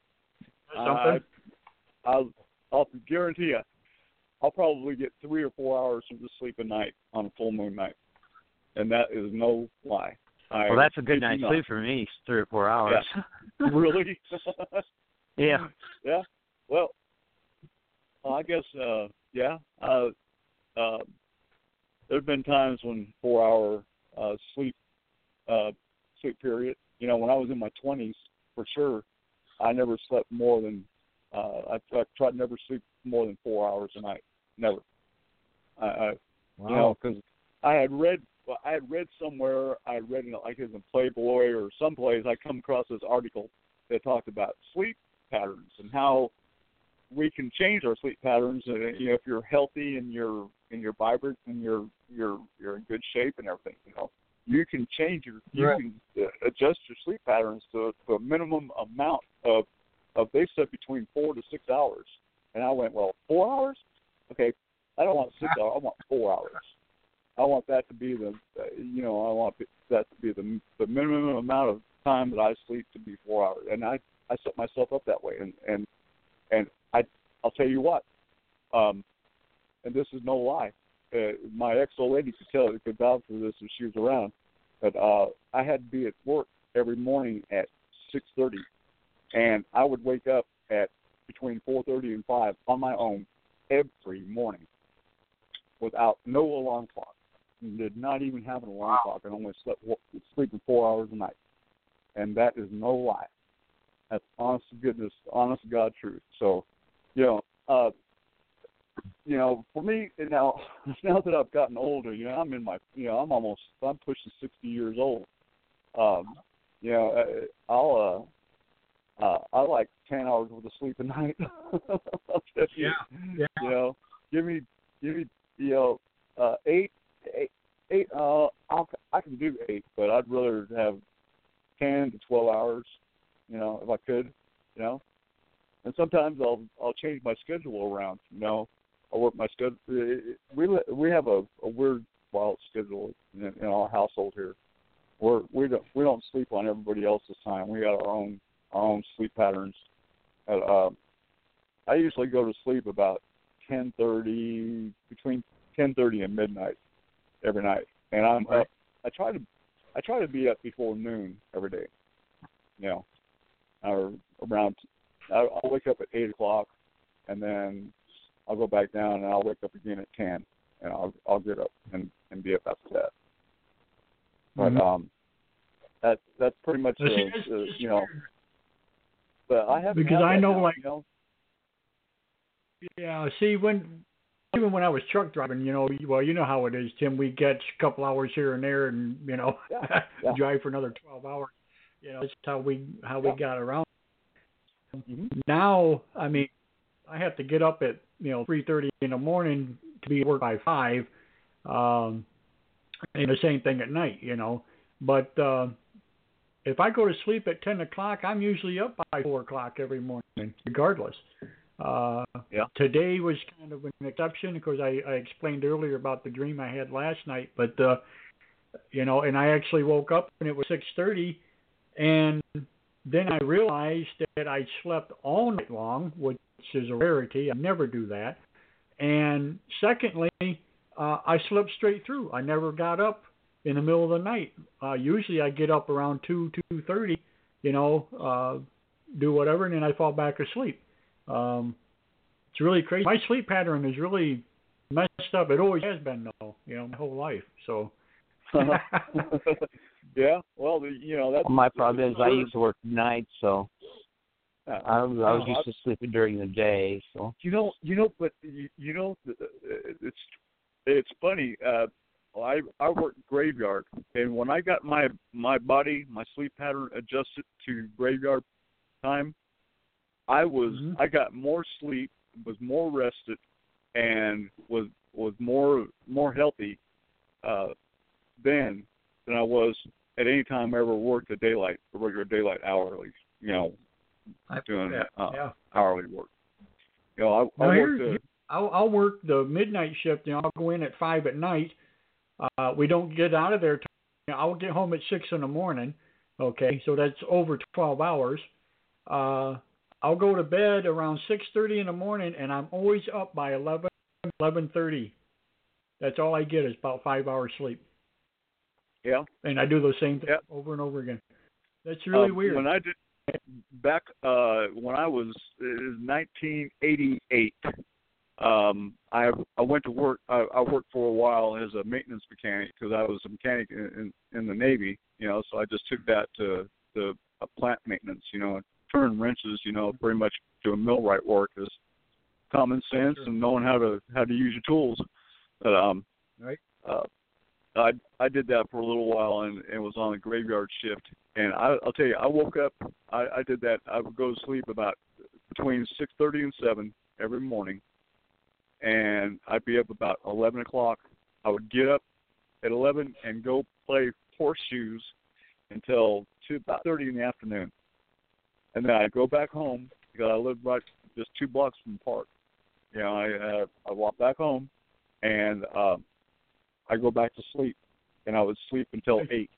I, Something. I'll, I'll guarantee you, I'll probably get three or four hours of sleep a night on a full moon night, and that is no lie. I well, that's a good kid you night's not. sleep for me. Three or four hours. Yeah. Really? Yeah. Yeah. Well, well, I guess, uh, yeah. Uh, uh, there have been times when four-hour uh, sleep uh, sleep period. You know, when I was in my twenties, for sure, I never slept more than uh, I, I tried never sleep more than four hours a night. Never. I, I Wow. you know, because I had read. Well, I had read somewhere. I had read in like in Playboy or someplace. I come across this article that talked about sleep patterns and how we can change our sleep patterns. Uh, you know, if you're healthy and you're and you're vibrant and you're you're you're in good shape and everything, you know, you can change your you Right. can uh, adjust your sleep patterns to, to a minimum amount of of they said between four to six hours. And I went, well, four hours? Okay, I don't want six hours. I want four hours. I want that to be the uh, you know I want that to be the the minimum amount of time that I sleep to be four hours. And I I set myself up that way. And and and I I'll tell you what. Um, and this is no lie. Uh, my ex old lady could tell could vouch for this if she was around. But uh, I had to be at work every morning at six thirty, and I would wake up at between four thirty and five on my own every morning without no alarm clock. Did not even have an alarm clock, and only slept sleeping four hours a night. And that is no lie. That's honest to goodness, honest to God truth. So, you know, uh, you know, for me now, now that I've gotten older, you know, I'm in my, you know, I'm almost, I'm pushing sixty years old. Um, you know, I'll, uh, uh, I like ten hours worth of sleep a night. yeah, yeah. You know, give me, give me, you know, uh, eight. Eight, eight uh, I'll, I can do eight, but I'd rather have ten to twelve hours, you know, if I could, you know. And sometimes I'll I'll change my schedule around, you know. I'll work my schedule. We we have a, a weird, wild schedule in, in our household here. We're we don't we don't sleep on everybody else's time. We got our own our own sleep patterns. And, uh, I usually go to sleep about ten thirty, between ten thirty and midnight every night, and I'm right. up. I try to, I try to be up before noon every day. You know, or around. I'll wake up at eight o'clock, and then I'll go back down, and I'll wake up again at ten, and I'll I'll get up and, and be up after that. But mm-hmm. um, that that's pretty much uh, uh, you know. But I haven't because I know now, like you know? yeah. See when. Even when I was truck driving, you know, well, you know how it is, Tim. We get a couple hours here and there, and you know, yeah, yeah. drive for another twelve hours. You know, that's how we how yeah. we got around. Mm-hmm. Now, I mean, I have to get up at you know three thirty in the morning to be at work by five, um, and the same thing at night. You know, but uh, if I go to sleep at ten o'clock, I'm usually up by four o'clock every morning, regardless. Uh, yeah. Today was kind of an exception because I, I explained earlier about the dream I had last night. But, uh, you know, and I actually woke up and it was six thirty. And then I realized that I slept all night long, which is a rarity. I never do that. And secondly, uh, I slept straight through. I never got up in the middle of the night. Uh, usually I get up around two, two thirty, you know, uh, do whatever, and then I fall back asleep. Um, it's really crazy. My sleep pattern is really messed up. It always has been, though, you know, my whole life. So. yeah. Well, the, you know, that's well, my problem is I used to work nights, so I was, I was used to sleeping during the day. So. You know, you know, but you, you know, it's it's funny. Uh, I I work graveyard, and when I got my my body, my sleep pattern adjusted to graveyard time, I was mm-hmm. I got more sleep, was more rested, and was was more more healthy uh, then than I was at any time I ever worked a daylight, a regular daylight hourly. You know, I, doing yeah, uh, yeah. hourly work. You know, I, now I here, worked. A, I'll, I'll work the midnight shift. You know, I'll go in at five at night. Uh, we don't get out of there. Till, you know, I'll get home at six in the morning. Okay, so that's over twelve hours. Uh, I'll go to bed around six thirty in the morning, and I'm always up by eleven, eleven thirty. That's all I get is about five hours sleep. Yeah. And I do the same thing yeah. over and over again. That's really um, weird. When I did back uh, when I was it was nineteen eighty-eight, um, I I went to work. I, I worked for a while as a maintenance mechanic because I was a mechanic in, in in the Navy. You know, so I just took that to the uh, plant maintenance. You know. Turn wrenches, you know, pretty much doing millwright work is common sense sure. and knowing how to how to use your tools. But um, right. Uh, I I did that for a little while and, and was on a graveyard shift. And I, I'll tell you, I woke up. I, I did that. I would go to sleep about between six thirty and seven every morning, and I'd be up about eleven o'clock. I would get up at eleven and go play horseshoes until two about thirty in the afternoon. And then I go back home because I live right just two blocks from the park. You know, I uh, I walk back home, and uh, I go back to sleep, and I would sleep until eight.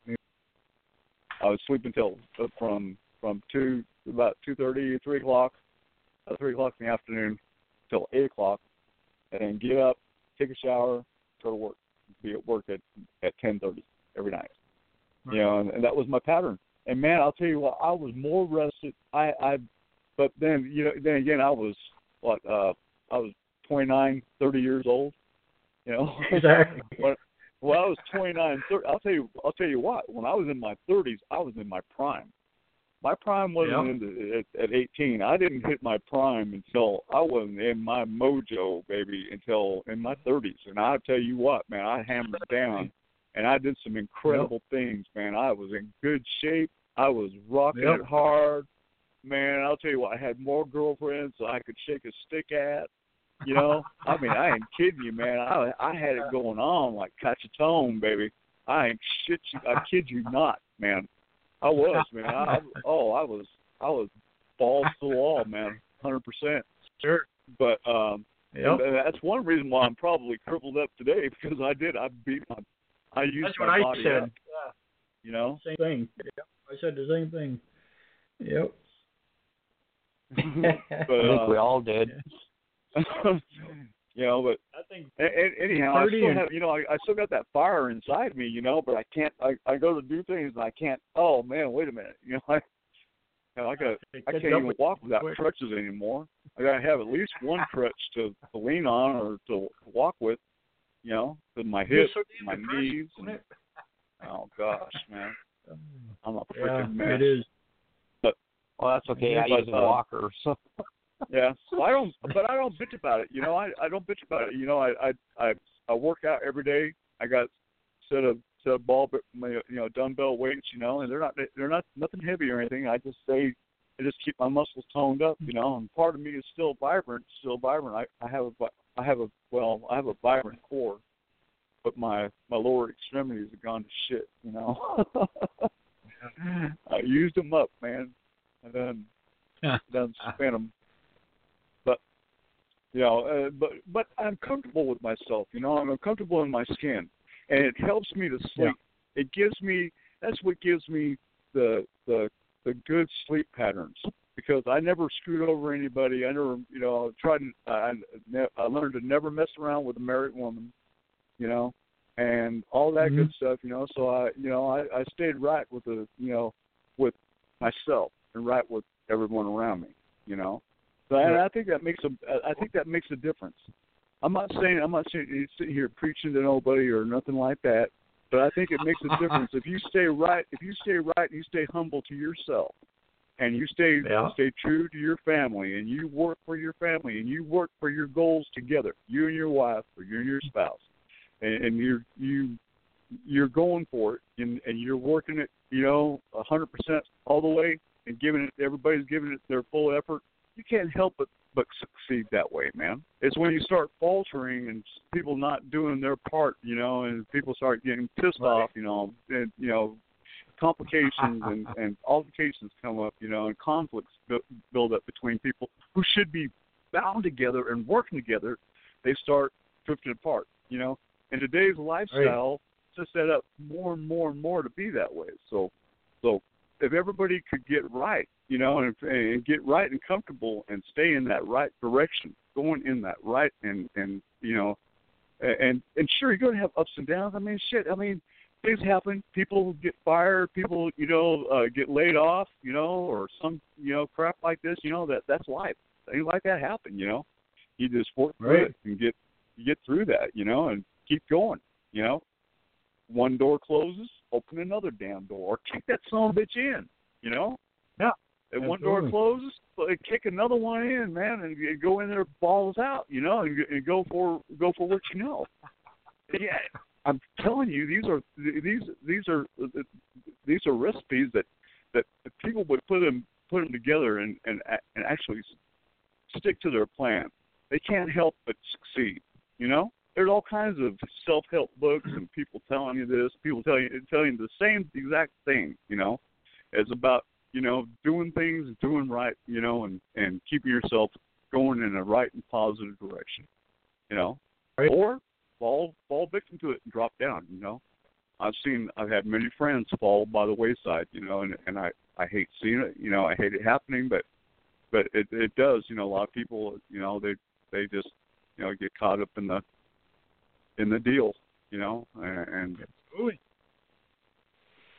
I would sleep until uh, from from two about two thirty, three o'clock, uh, three o'clock in the afternoon, till eight o'clock, and then get up, take a shower, go to work, be at work at at ten thirty every night. you know, and, and that was my pattern. And man, I'll tell you what, I was more rested. I, I, but then you know, then again, I was what, uh, I was twenty-nine, thirty years old, you know. Exactly. when, when I was twenty-nine, thirty, I'll tell you, I'll tell you what. When I was in my thirties, I was in my prime. My prime wasn't yep. in the, at, at eighteen. I didn't hit my prime until I wasn't in my mojo, baby, until in my thirties. And I'll tell you what, man, I hammered down, and I did some incredible yep. things, man. I was in good shape. I was rocking yep. it hard. Man, I'll tell you what, I had more girlfriends so I could shake a stick at. You know, I mean, I ain't kidding you, man. I I had it going on like Cachetone, baby. I ain't shit you. I kid you not, man. I was, man. I, oh, I was, I was balls to the wall, man, hundred percent. Sure. But um, yep. and that's one reason why I'm probably crippled up today because I did. I beat my, I used that's my what body I said. up. Yeah. You know. Same thing. Yep. I said the same thing. Yep. but, I think uh, we all did. You know, but I think and, and anyhow, I still have, you know, I, I still got that fire inside me, you know, but I can't. I, I go to do things and I can't. Oh man, wait a minute, you know, I, you know, I got, I can't even walk without crutches anymore. I gotta have at least one crutch to, to lean on or to walk with, you know, with my hips, so my knees. And, oh gosh, man, I'm a freaking yeah, mess. It is. But well, that's okay. I but, use a uh, walker, so. Yeah, well, I don't, but I don't bitch about it. You know, I, I don't bitch about it. You know, I, I I I work out every day. I got set of set of ball, you know, dumbbell weights. You know, and they're not they're not nothing heavy or anything. I just say I just keep my muscles toned up. You know, and part of me is still vibrant, still vibrant. I, I have a I have a well I have a vibrant core, but my my lower extremities have gone to shit. You know, I used them up, man. I done done spent them. You know, uh, but but I'm comfortable with myself. You know, I'm comfortable in my skin, and it helps me to sleep. Yeah. It gives me that's what gives me the the the good sleep patterns because I never screwed over anybody. I never, you know, tried. I I learned to never mess around with a married woman. You know, and all that mm-hmm. good stuff. You know, so I you know I, I stayed right with the you know with myself and right with everyone around me. You know. So I, I think that makes a I think that makes a difference. I'm not saying I'm not saying you're sitting here preaching to nobody or nothing like that, but I think it makes a difference if you stay right. If you stay right, and you stay humble to yourself, and you stay yeah. stay true to your family, and you work for your family, and you work for your goals together, you and your wife or you and your spouse, and, and you're you you're going for it, and, and you're working it, you know, a hundred percent all the way, and giving it. Everybody's giving it their full effort. You can't help but, but succeed that way, man. It's when you start faltering and people not doing their part, you know, and people start getting pissed right. off, you know, and, you know, complications and, and altercations come up, you know, and conflicts build up between people who should be bound together and working together. They start drifting apart, you know. And today's lifestyle right. is set up more and more and more to be that way. So, so if everybody could get right, you know, and, and get right and comfortable and stay in that right direction, going in that right and, and you know, and, and sure, you're going to have ups and downs. I mean, shit, I mean, things happen. People get fired. People, you know, uh, get laid off, you know, or some, you know, crap like this, you know, that that's life. Things like that happen, you know. You just work through right. it and get, you get through that, you know, and keep going, you know. One door closes, open another damn door, or kick that son of a bitch in, you know. Yeah. If one door closes, kick another one in, man, and go in there, balls out, you know, and go for go for what you know. Yeah, I'm telling you, these are these these are these are recipes that, that people would put them put them together and, and and actually stick to their plan. They can't help but succeed, you know. There's all kinds of self-help books and people telling you this, people telling you telling you the same exact thing, you know. It's about, you know, doing things, doing right, you know, and, and keeping yourself going in a right and positive direction, you know, right. or fall fall victim to it and drop down, you know. I've seen, I've had many friends fall by the wayside, you know, and, and I, I hate seeing it, you know, I hate it happening, but but it, it does, you know, a lot of people, you know, they they just, you know, get caught up in the in the deal, you know, and, and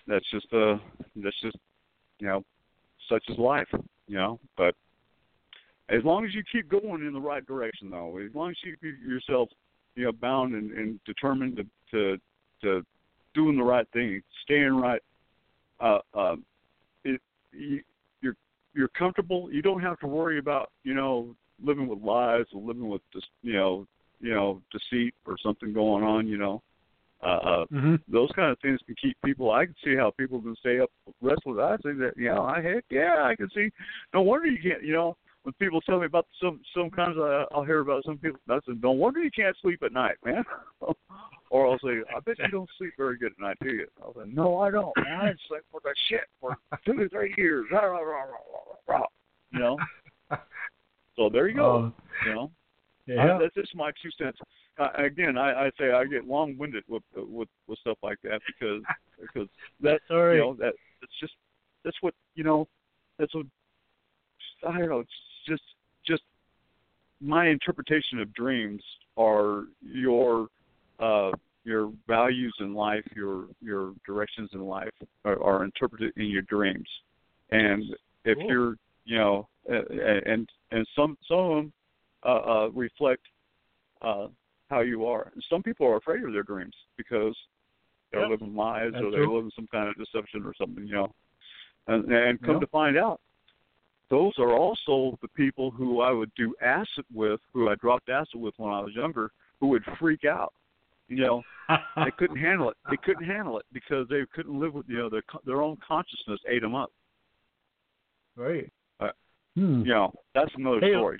that's just uh that's just you know such is life, you know. But as long as you keep going in the right direction, though, as long as you keep yourself you know bound and, and determined to, to to doing the right thing, staying right, uh, uh, it, you, you're you're comfortable. You don't have to worry about you know living with lies or living with just you know you know deceit or something going on, you know. Uh, mm-hmm. Those kind of things can keep people. I can see how people can stay up restless. I say that, you know, I heck yeah, I can see. No wonder you can't. You know, when people tell me about some some kinds of, I'll hear about some people. I say, no wonder you can't sleep at night, man. Or I'll say, I bet you don't sleep very good at night, do you? I'll say, no, I don't. Man, I didn't sleep for that shit for two to three years. You know. So there you go. Um, you know. Yeah. I, that's just my two cents. Uh, again, I, I say I get long-winded with with with stuff like that because because that's Sorry. you know that it's just that's what you know that's what I don't know. It's just just my interpretation of dreams are your uh, your values in life, your your directions in life are, are interpreted in your dreams, and if Cool. you're you know uh, and and some some of them uh, uh, reflect. Uh, how you are. And some people are afraid of their dreams because they're Yep. living lies That's or they true. live in some kind of deception or something, you know. And, and come Yep. to find out, those are also the people who I would do acid with, who I dropped acid with when I was younger, who would freak out. You know, they couldn't handle it. They couldn't handle it because they couldn't live with, you know, their their own consciousness ate them up. Right. Uh, Hmm. You know, that's another Hey, story.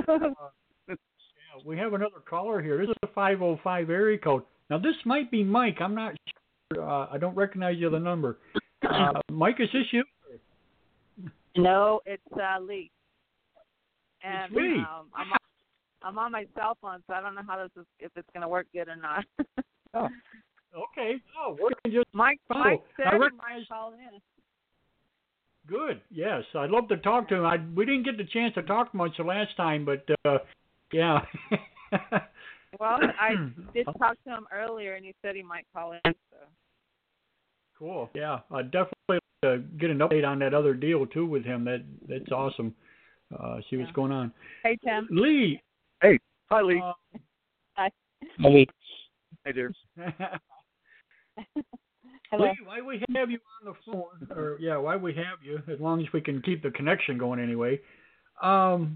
We have another caller here. This is a five oh five area code. Now, this might be Mike. I'm not sure. Uh, I don't recognize the other number. Uh, Mike, is this you? No, it's uh, Lee. And It's Lee. Um, I'm, on, I'm on my cell phone, so I don't know how this is, if it's going to work good or not. Oh. Okay. Oh, working just Mike, Oh, Mike said I he recognize- might call in. good. Yes, I'd love to talk to him. I we didn't get the chance to talk much the last time, but uh, yeah. Well, I did talk to him earlier, and he said he might call in. So. Cool. Yeah, I'd definitely like to get an update on that other deal too with him. That that's awesome. Uh, see what's Yeah. going on. Hey, Tim. Lee. Hey, hi Lee. Uh, Hi. Maybe. Hey dear. Hello. Lee, why we have you on the phone? Or yeah, why we have you? As long as we can keep the connection going, anyway. Um.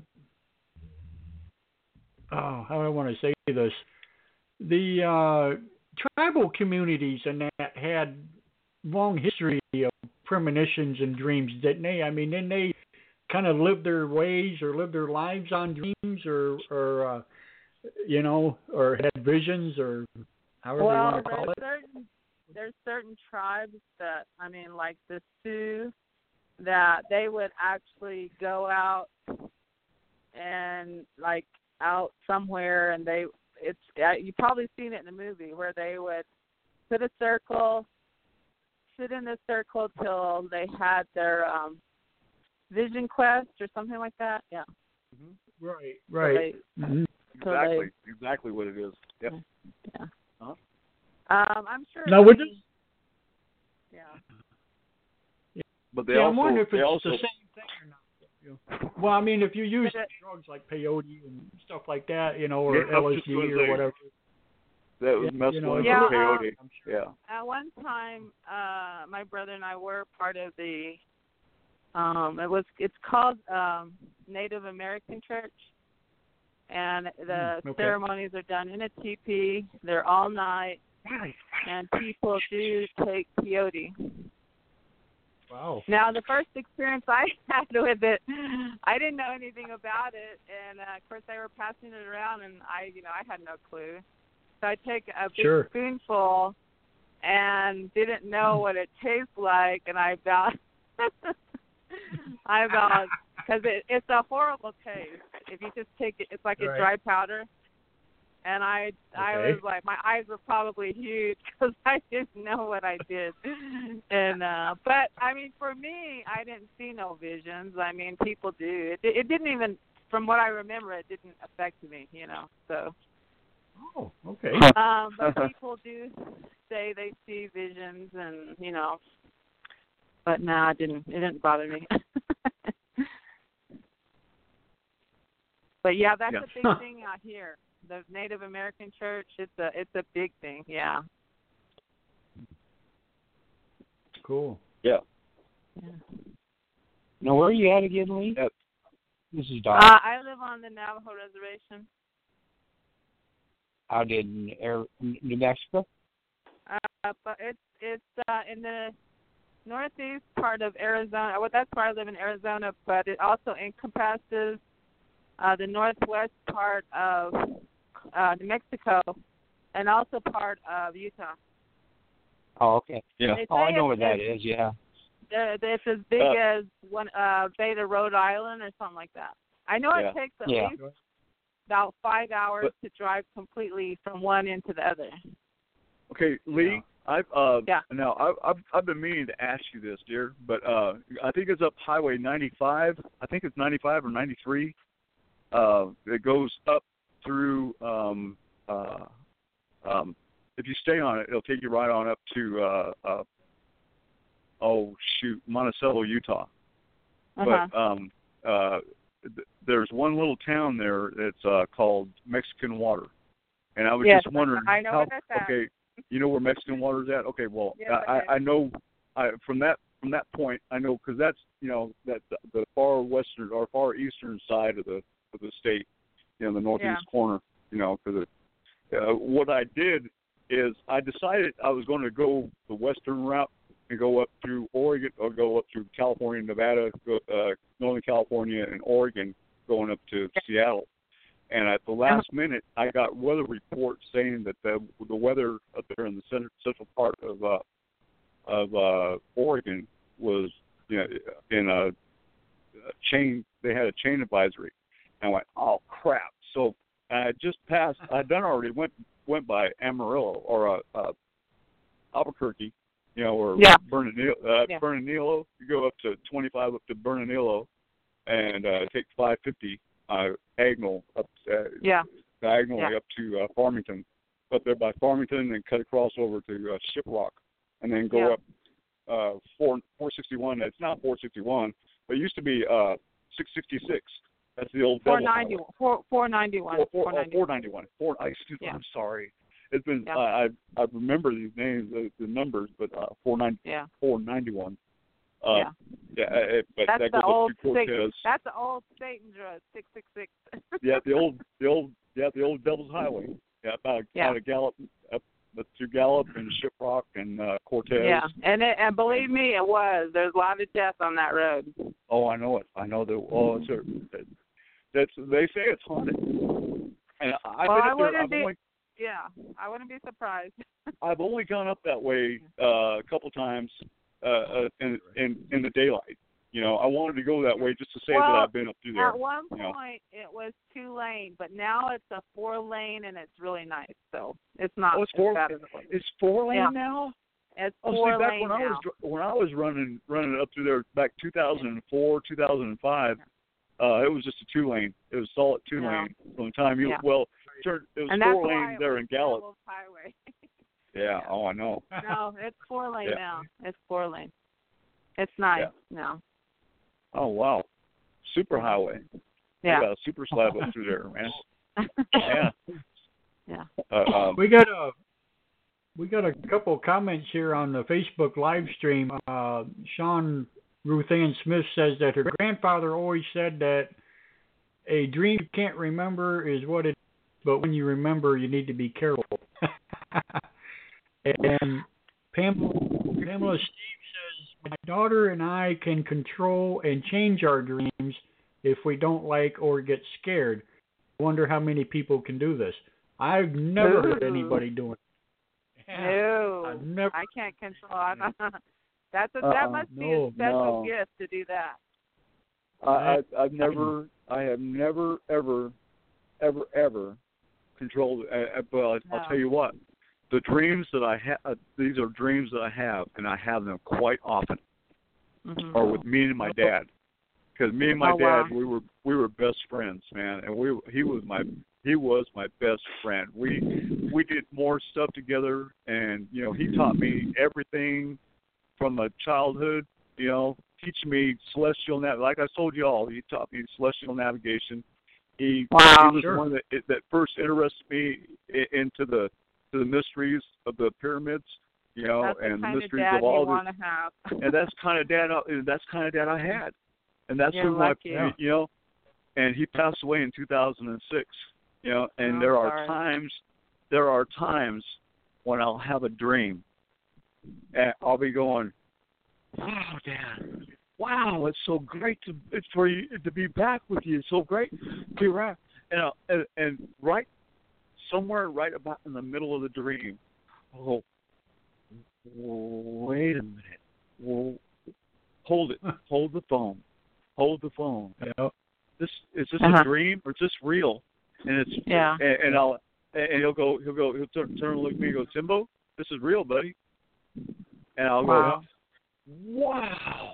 Oh, how do I want to say this? The uh, tribal communities and that had long history of premonitions and dreams, didn't they? I mean, didn't they kind of live their ways or live their lives on dreams, or, or uh, you know, or had visions, or however you Well, want to call there's it? certain there's certain tribes that I mean, like the Sioux, that they would actually go out and like out somewhere, and they it's uh, you've probably seen it in the movie where they would put a circle, sit in the circle till they had their um, vision quest or something like that. Yeah. Mm-hmm. Right, So right. they- Mm-hmm. so Exactly, exactly what it is. Yep. Yeah. Uh-huh. Um, I'm sure. Now, I with mean, this, yeah. But they yeah, I'm also wondering if they it's also the same thing or not. You know. Well, I mean, if you use But it- drugs like peyote and stuff like that, you know, or Yeah, I was L S just D gonna or say. whatever. that was Yeah, you know, mescaline Yeah, and peyote. I'm sure. Yeah. At one time, uh, my brother and I were part of the. Um, it was. It's called um, Native American Church, and the Mm, okay. ceremonies are done in a teepee. They're all night, and people do take peyote. Wow. Now, the first experience I had with it, I didn't know anything about it, and uh, of course they were passing it around, and I, you know, I had no clue. So I take a big Sure. spoonful, and didn't know what it tastes like, and I about, I about, because it, it's a horrible taste. If you just take it, it's like Right. a dry powder. And I, I Okay. was like, my eyes were probably huge because I didn't know what I did. And uh, but I mean, for me, I didn't see no visions. I mean, people do. It, it didn't even, from what I remember, it didn't affect me. You know, so. Oh, okay. Um, but people do say they see visions, and you know, but no, nah, it didn't. It didn't bother me. But yeah, that's Yeah. a big thing out here. The Native American church, it's a it's a big thing. Yeah. Cool. Yeah. yeah. Now, where are you at again, Lee? Yep. This is Doc. Uh, I live on the Navajo reservation. Out in Air, New Mexico? Uh, but it's it's uh, in the northeast part of Arizona. Well, that's where I live in Arizona, but it also encompasses uh, the northwest part of uh, New Mexico and also part of Utah. Oh, okay. Yeah. They Oh, I say know where it's- that is, yeah. Uh, It's as big Uh, as one uh, Beta, Rhode Island, or something like that. I know Yeah. it takes at Yeah. least about five hours But- to drive completely from one end to the other. Okay, Lee. Yeah. I've uh Yeah. now I've, I've I've been meaning to ask you this, dear, but uh I think it's up Highway ninety-five. I think it's ninety-five or ninety-three. Uh, it goes up through um uh um if you stay on it, it'll take you right on up to uh uh oh shoot Monticello, Utah. Uh-huh. But um uh th- there's one little town there that's uh called Mexican Water, and I was Yes, just wondering I know how where that's at. okay. You know where Mexican Water's at? Okay, well, Yes, I I, do. I, I know I, from that from that point, I know because that's you know that the, the far western or far eastern side of the of the state, you know, the northeast Yeah. corner. You know, because uh, what I did is I decided I was going to go the western route and go up through Oregon or go up through California, Nevada, go, uh, Northern California, and Oregon, going up to Seattle. And at the last minute, I got weather reports saying that the the weather up there in the center, central part of uh, of uh, Oregon was, you know, in a, a chain. They had a chain advisory, and I went, oh crap! So I just passed. I'd done already went went by Amarillo or uh, uh, Albuquerque, you know, or Yeah. Bernalillo. Uh, Yeah. Bernalillo. You go up to twenty-five up to Bernalillo, and uh, take five fifty. Uh, diagonal up uh, Yeah. diagonally Yeah. up to uh, Farmington, up there by Farmington, and cut across over to uh, Shiprock, and then go Yeah. up uh, four four sixty one. It's not four sixty one, but it used to be uh, six sixty six. That's the old Four double ninety highway. one. Four four ninety one. Four, four, Four oh, ninety four one. ninety one. Four. I excuse me. Yeah. I'm sorry. It's been Yeah. uh, I I remember these names, the, the numbers, but uh, four ninety Yeah. four ninety one. Uh, Yeah. Yeah, uh, it, but That's that the goes old up to Cortez. Satan. That's the old Satan drug. Six six six. Yeah, the old, the old, yeah, the old Devil's Highway. Yeah, about Yeah. out of Gallup, up through Gallup and Shiprock and uh, Cortez. Yeah, and it, and believe me, it was. There's a lot of death on that road. Oh, I know it. I know that. Oh, it's a, that's they say it's haunted. And I've Well, been I up there. wouldn't I've be- only, Yeah, I wouldn't be surprised. I've only gone up that way uh, a couple times uh, uh, in in in the daylight. You know, I wanted to go that way just to say Well, that I've been up through there. At one you know. point, it was two lane, but now it's a four lane, and it's really nice. So it's not Oh, it's as four. bad as it was. It's four lane Yeah. now. It's Oh, four see, back lane when I now. was dr- when I was running running up through there back two thousand four, two thousand five, uh, it was just a two lane. It was solid two Yeah. lane from the time you Yeah. well, it turned it was and that's four why lanes it there was in Gallup. Devil's Highway. Yeah. Oh, I know. No, it's four lane Yeah. now. It's four lane. It's nice Yeah. now. Oh wow, super highway. Yeah. They got a super slab up through there, man. Yeah. Yeah. Uh, um, We got a we got a couple of comments here on the Facebook live stream. Uh, Sean Ruthann Smith says that her grandfather always said that a dream you can't remember is what it is, but when you remember, you need to be careful. And Pamela, Pamela Steve says, my daughter and I can control and change our dreams if we don't like or get scared. I wonder how many people can do this. I've never heard Ooh. anybody doing it. No, I've never. I can't control. I don't- That's a, Uh-uh. that must be No, a special no. gift to do that. I, I I've never I have never ever ever ever controlled. Uh, well, I'll No. tell you what. The dreams that I have, uh, these are dreams that I have, and I have them quite often. Mm-hmm. Or with me and my dad, because me and my Oh, dad wow. we were we were best friends, man, and we he was my he was my best friend. We we did more stuff together, and you know he taught me everything from a childhood you know, teaching me celestial nav. Like I told you all, he taught me celestial navigation. He, Wow. he was Sure. the one that that first interested me into the to the mysteries of the pyramids, you know, That's and the the kind mysteries of dad of all you the. want to have. And that's kind of dad. I- That's kind of dad I had, and that's You're who my, lucky. you know. And he passed away in two thousand six, you know. And Oh, there are sorry. times, there are times when I'll have a dream, and I'll be going, "Wow, Dad! Wow, it's so great to it's for you to be back with you. It's so great to be around." And I'll, and, and right somewhere, right about in the middle of the dream, I'll go, "Wait a minute! Well, hold it! Hold the phone! Hold the phone! Yeah. This is this Uh-huh. a dream or is this real?" And it's Yeah. and, and I'll and he'll go he'll go he'll turn, turn and look at me and go, "Timbo, this is real, buddy." And I'll Wow. go, "Wow,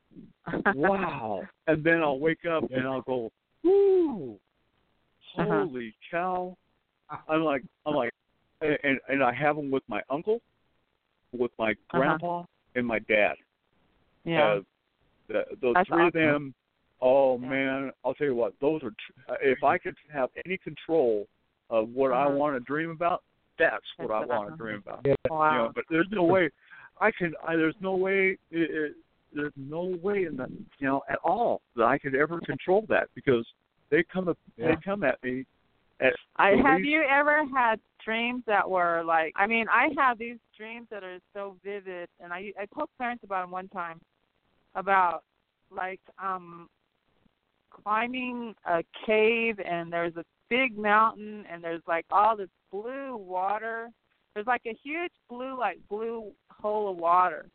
wow!" And then I'll wake up and I'll go, "Woo, Uh-huh. holy cow!" I'm like I'm like, and and I have them with my uncle, with my grandpa, and my dad. Yeah. Uh, the, those That's three of awesome. them. Oh Yeah. man, I'll tell you what. Those are. Tr- if I could have any control of what I Uh-huh. want to dream about, that's what That's I what want I- to dream about. Yeah. Wow. You know, but there's no way I can. I, there's no way. It, it, there's no way in the you know at all that I could ever control that because they come up, Yeah. they come at me. At I the have least- you ever had dreams that were like? I mean, I have these dreams that are so vivid, and I I told Clarence about them one time, about like um climbing a cave, and there's a big mountain, and there's like all this blue water. There's like a huge blue like blue hole of water,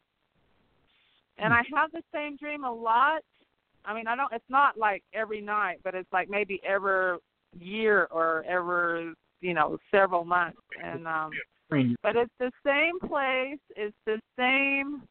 and I have the same dream a lot. I mean, I don't. It's not like every night, but it's like maybe every year or every, you know, several months. And um, but it's the same place. It's the same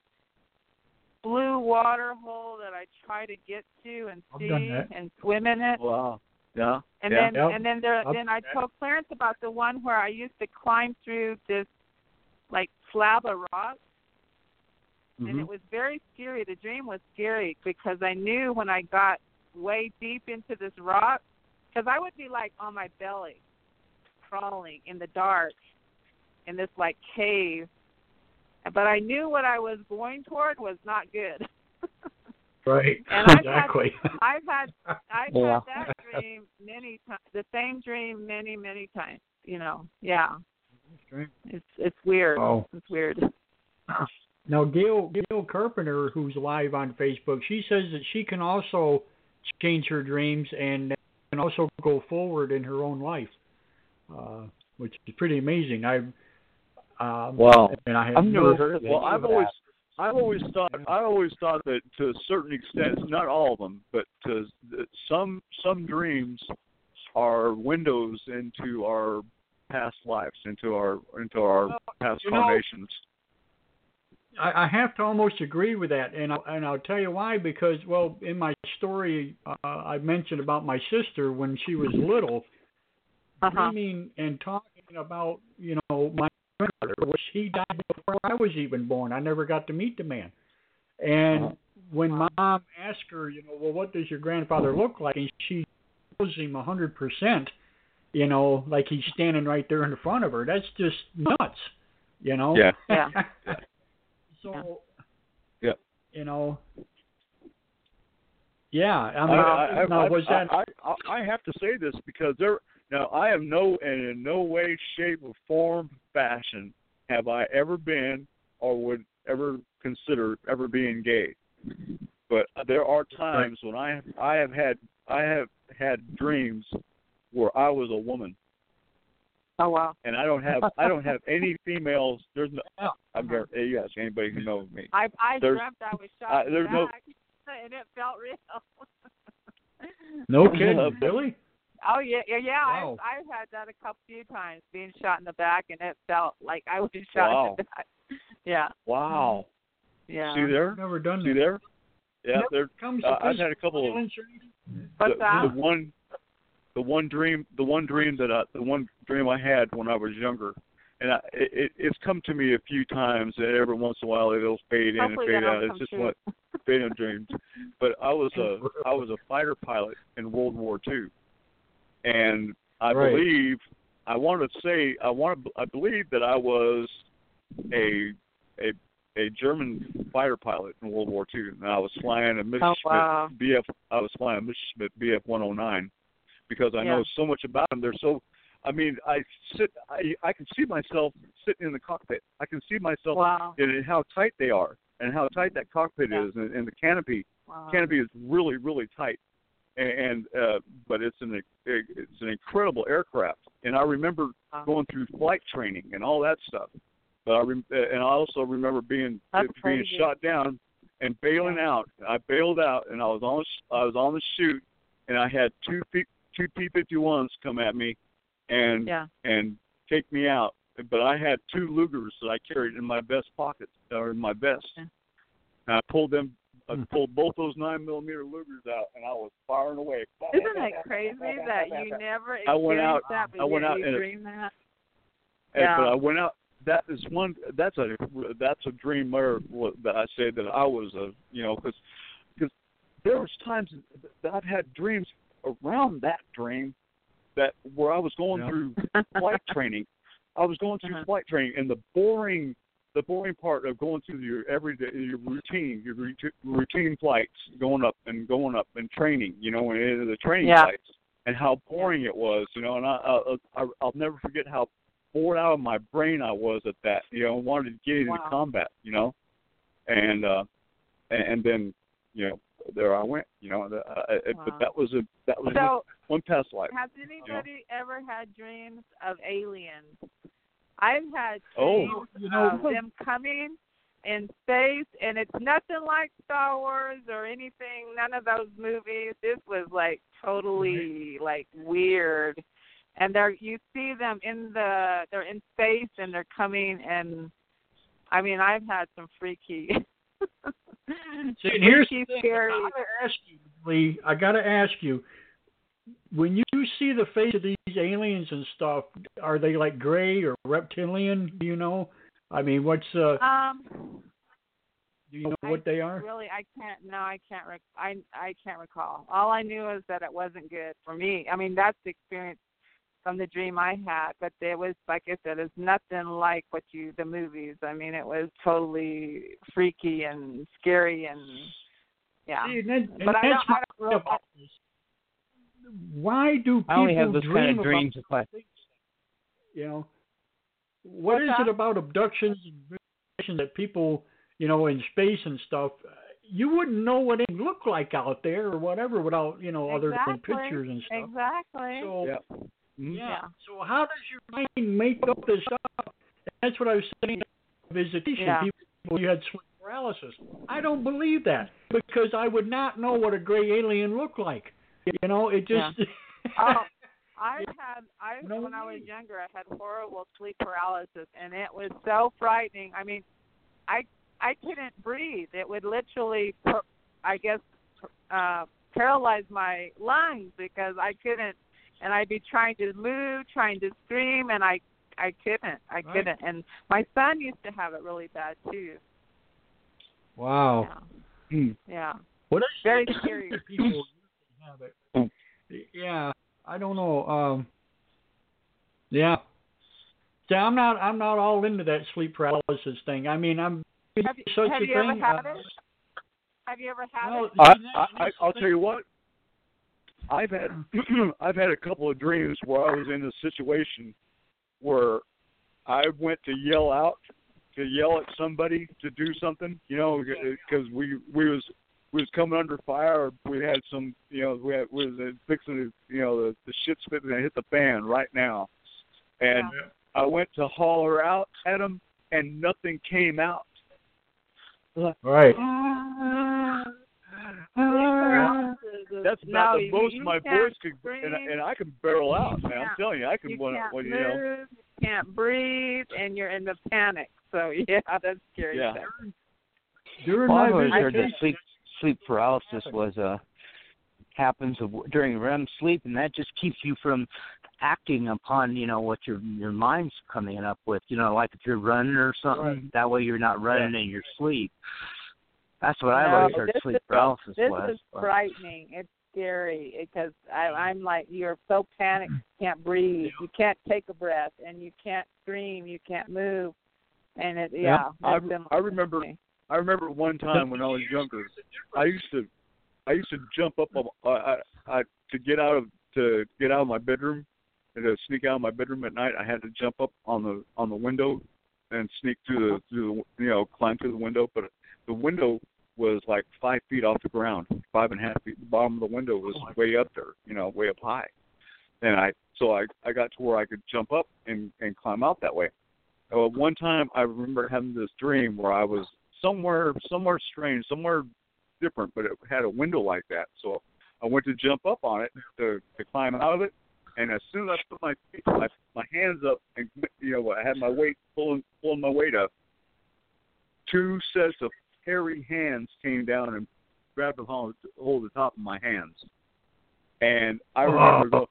blue water hole that I try to get to and I've see done that. and swim in it. Wow. Yeah. And yeah. then Yep. and then there I've then I done told Clarence about the one where I used to climb through this like slab of rock. And Mhm. it was very scary. The dream was scary because I knew when I got way deep into this rock, because I would be like on my belly, crawling in the dark in this like cave. But I knew what I was going toward was not good. Right. And I've Exactly. had, I've had, I've Yeah. had that dream many times. The same dream many, many times. You know, yeah. It's it's weird. Oh. It's weird. Now, Gail, Gail Carpenter, who's live on Facebook, she says that she can also change her dreams and can also go forward in her own life, uh, which is pretty amazing. I um, Wow. and I have I've never no- heard of that. Well, I've always, I've always thought, I always thought that to a certain extent, not all of them, but to some some dreams are windows into our past lives, into our into our past you know- foundations. I, I have to almost agree with that, and I'll, and I'll tell you why. Because, well, in my story, uh, I mentioned about my sister when she was little, Uh-huh. dreaming and talking about, you know, my grandfather, which he died before I was even born. I never got to meet the man. And when Mom asked her, you know, well, what does your grandfather look like? And she tells him a hundred percent, you know, like he's standing right there in front of her. That's just nuts, you know. Yeah. Yeah. So, Yeah. you know, yeah. I mean, I, I, now, I, was that? I, I, I have to say this because there. Now, I am no, and in no way, shape, or form, fashion, have I ever been or would ever consider ever being gay. But there are times when I, I have had, I have had dreams where I was a woman, Oh wow. and I don't have, I don't have any females. There's no. I'm guarantee you ask anybody who knows me. I I There's- dreamt I was shot uh, in the there's no- back, and it felt real. No kidding, Billy. Oh yeah, yeah, yeah. Wow. I've I've had that a couple few times, being shot in the back, and it felt like I was shot Wow. in the back. Yeah, Wow. yeah. See there? Never done See that. there? Yeah, Nope. there. Comes Uh, to I've had a couple of. violence or anything? What's the, that? the one, the one dream, the one dream that I, the one dream I had when I was younger, and I, it, it's come to me a few times, and every once in a while it'll fade in Hopefully and fade that'll out. It's come just true. what, verbatim dreams, but I was a I was a fighter pilot in World War Two, and I right. believe I want to say I want to I believe that I was a a a German fighter pilot in World War Two, and I was flying a Messerschmitt Oh, wow. B F. I was flying a Messerschmitt B F one oh nine because I Yeah. know so much about them. They're so. I mean, I sit. I I can see myself sitting in the cockpit. I can see myself Wow. in how tight they are and how tight that cockpit Yeah. is, and, and the canopy Wow. canopy is really really tight. And, and uh, but it's an it's an incredible aircraft. And I remember Wow. going through flight training and all that stuff. But I rem- and I also remember being That's being crazy. shot down and bailing Yeah. out. I bailed out, and I was on I was on the chute, and I had two P, two P fifty-ones come at me, and Yeah. and take me out. But I had two Lugers that I carried in my vest pocket or in my vest. Yeah. And I pulled them. I Hmm. pulled both those nine millimeter Lugers out, and I was firing away. Isn't it crazy that you never I went out- experienced that, but I went yet out you in a- dream that? And, Yeah. But I went out. That is one. That's a that's a dream where that I say that I was a you know because because there was times that I've had dreams around that dream that where I was going Yeah. through flight training. I was going through Uh-huh. flight training, and the boring the boring part of going through your everyday your routine your routine, routine flights, going up and going up and training, you know, and the training Yeah. flights, and how boring it was, you know, and I, I, I I'll never forget how bored out of my brain I was at that, you know, wanted to get into Wow. combat, you know, and uh, and, and then, you know, there I went, you know, the, uh, it, Wow. but that was a that was So, one past life. has anybody ever had dreams of aliens? I've had Oh. dreams You know- of them coming in space, and it's nothing like Star Wars or anything. None of those movies. This was like totally like weird. And they're you see them in the they're in space and they're coming, and I mean I've had some freaky, See, and here's freaky the thing. scary. I gotta ask you, Lee. I gotta ask you. When you see the face of these aliens and stuff, are they like gray or reptilian? Do you know? I mean, what's uh? Um, Do you know I what they are? Really, I can't. No, I can't. Rec- I I can't recall. All I knew is that it wasn't good for me. I mean, that's the experience from the dream I had. But there was, like I said, it's nothing like what you the movies. I mean, it was totally freaky and scary and yeah. See, and that, and but I that's don't. I don't my really. about this. Why do people I only have those dream kind of about dreams if I things? You know, what What's is that? it about abductions and abductions that people, you know, in space and stuff? You wouldn't know what it looked like out there or whatever without, you know, other than Exactly. pictures and stuff. Exactly. So, Yeah. Mhm. yeah. Yeah. So how does your mind make up this stuff? That's what I was saying. Visitation. Yeah. People, you had sleep paralysis. I don't believe that because I would not know what a gray alien looked like. You know, it just. Oh, I had I No when I was way. younger, I had horrible sleep paralysis, and it was so frightening. I mean, I I couldn't breathe. It would literally, per- I guess, uh, paralyze my lungs because I couldn't, and I'd be trying to move, trying to scream, and I I couldn't, I Right. couldn't. And my son used to have it really bad too. Wow. Yeah, Hmm. yeah. What is Very scary. people usually have it. Yeah, I don't know. Um, yeah. See, I'm not. I'm not all into that sleep paralysis thing. I mean, I'm Have you, such have a you thing. ever had uh, it? Have you ever had no, it? I, see, I, that's- I, I'll tell you what. I've had I've had a couple of dreams where I was in a situation where I went to yell out, to yell at somebody to do something, you know, because we we was we was coming under fire. We had some, you know, we had we was fixing to, you know, the the shit's fixing to hit the fan right now, and Yeah. I went to holler out at them, and nothing came out. Right. That's about no, the you- most you my can't voice could, scream. and, I- and I can barrel out, man. I'm can't- telling you, I can. You Well, can't well, you move, know, you can't breathe, and you're in the panic. So yeah, that's scary Yeah. stuff. During Well, my I've always heard that visitation, sleep sleep paralysis was uh happens during R E M sleep, and that just keeps you from acting upon, you know, what your your mind's coming up with. You know, like if you're running or something, Right. that way you're not running in your sleep. That's what I No, always heard this sleep is- paralysis This was. is but- frightening. It's scary because I, I'm like, you're so panicked, you can't breathe, you can't take a breath, and you can't scream, you can't move, and it, yeah. I, it's been I like remember. me. I remember one time when I was younger, I used to, I used to jump up on, I, I, to get out of to get out of my bedroom, and to sneak out of my bedroom at night. I had to jump up on the on the window, and sneak through the through the, you know climb through the window. But the window was like five feet off the ground, five and a half feet. The bottom of the window was way up there, you know, way up high. And I so I I got to where I could jump up and and climb out that way. Uh, one time I remember having this dream where I was somewhere somewhere strange, somewhere different, but it had a window like that. So I went to jump up on it to, to climb out of it, and as soon as I put my my, my hands up and you know I had my weight pulling pulling my weight up, two sets of hairy hands came down and grabbed a hold of the top of my hands, and I remember going.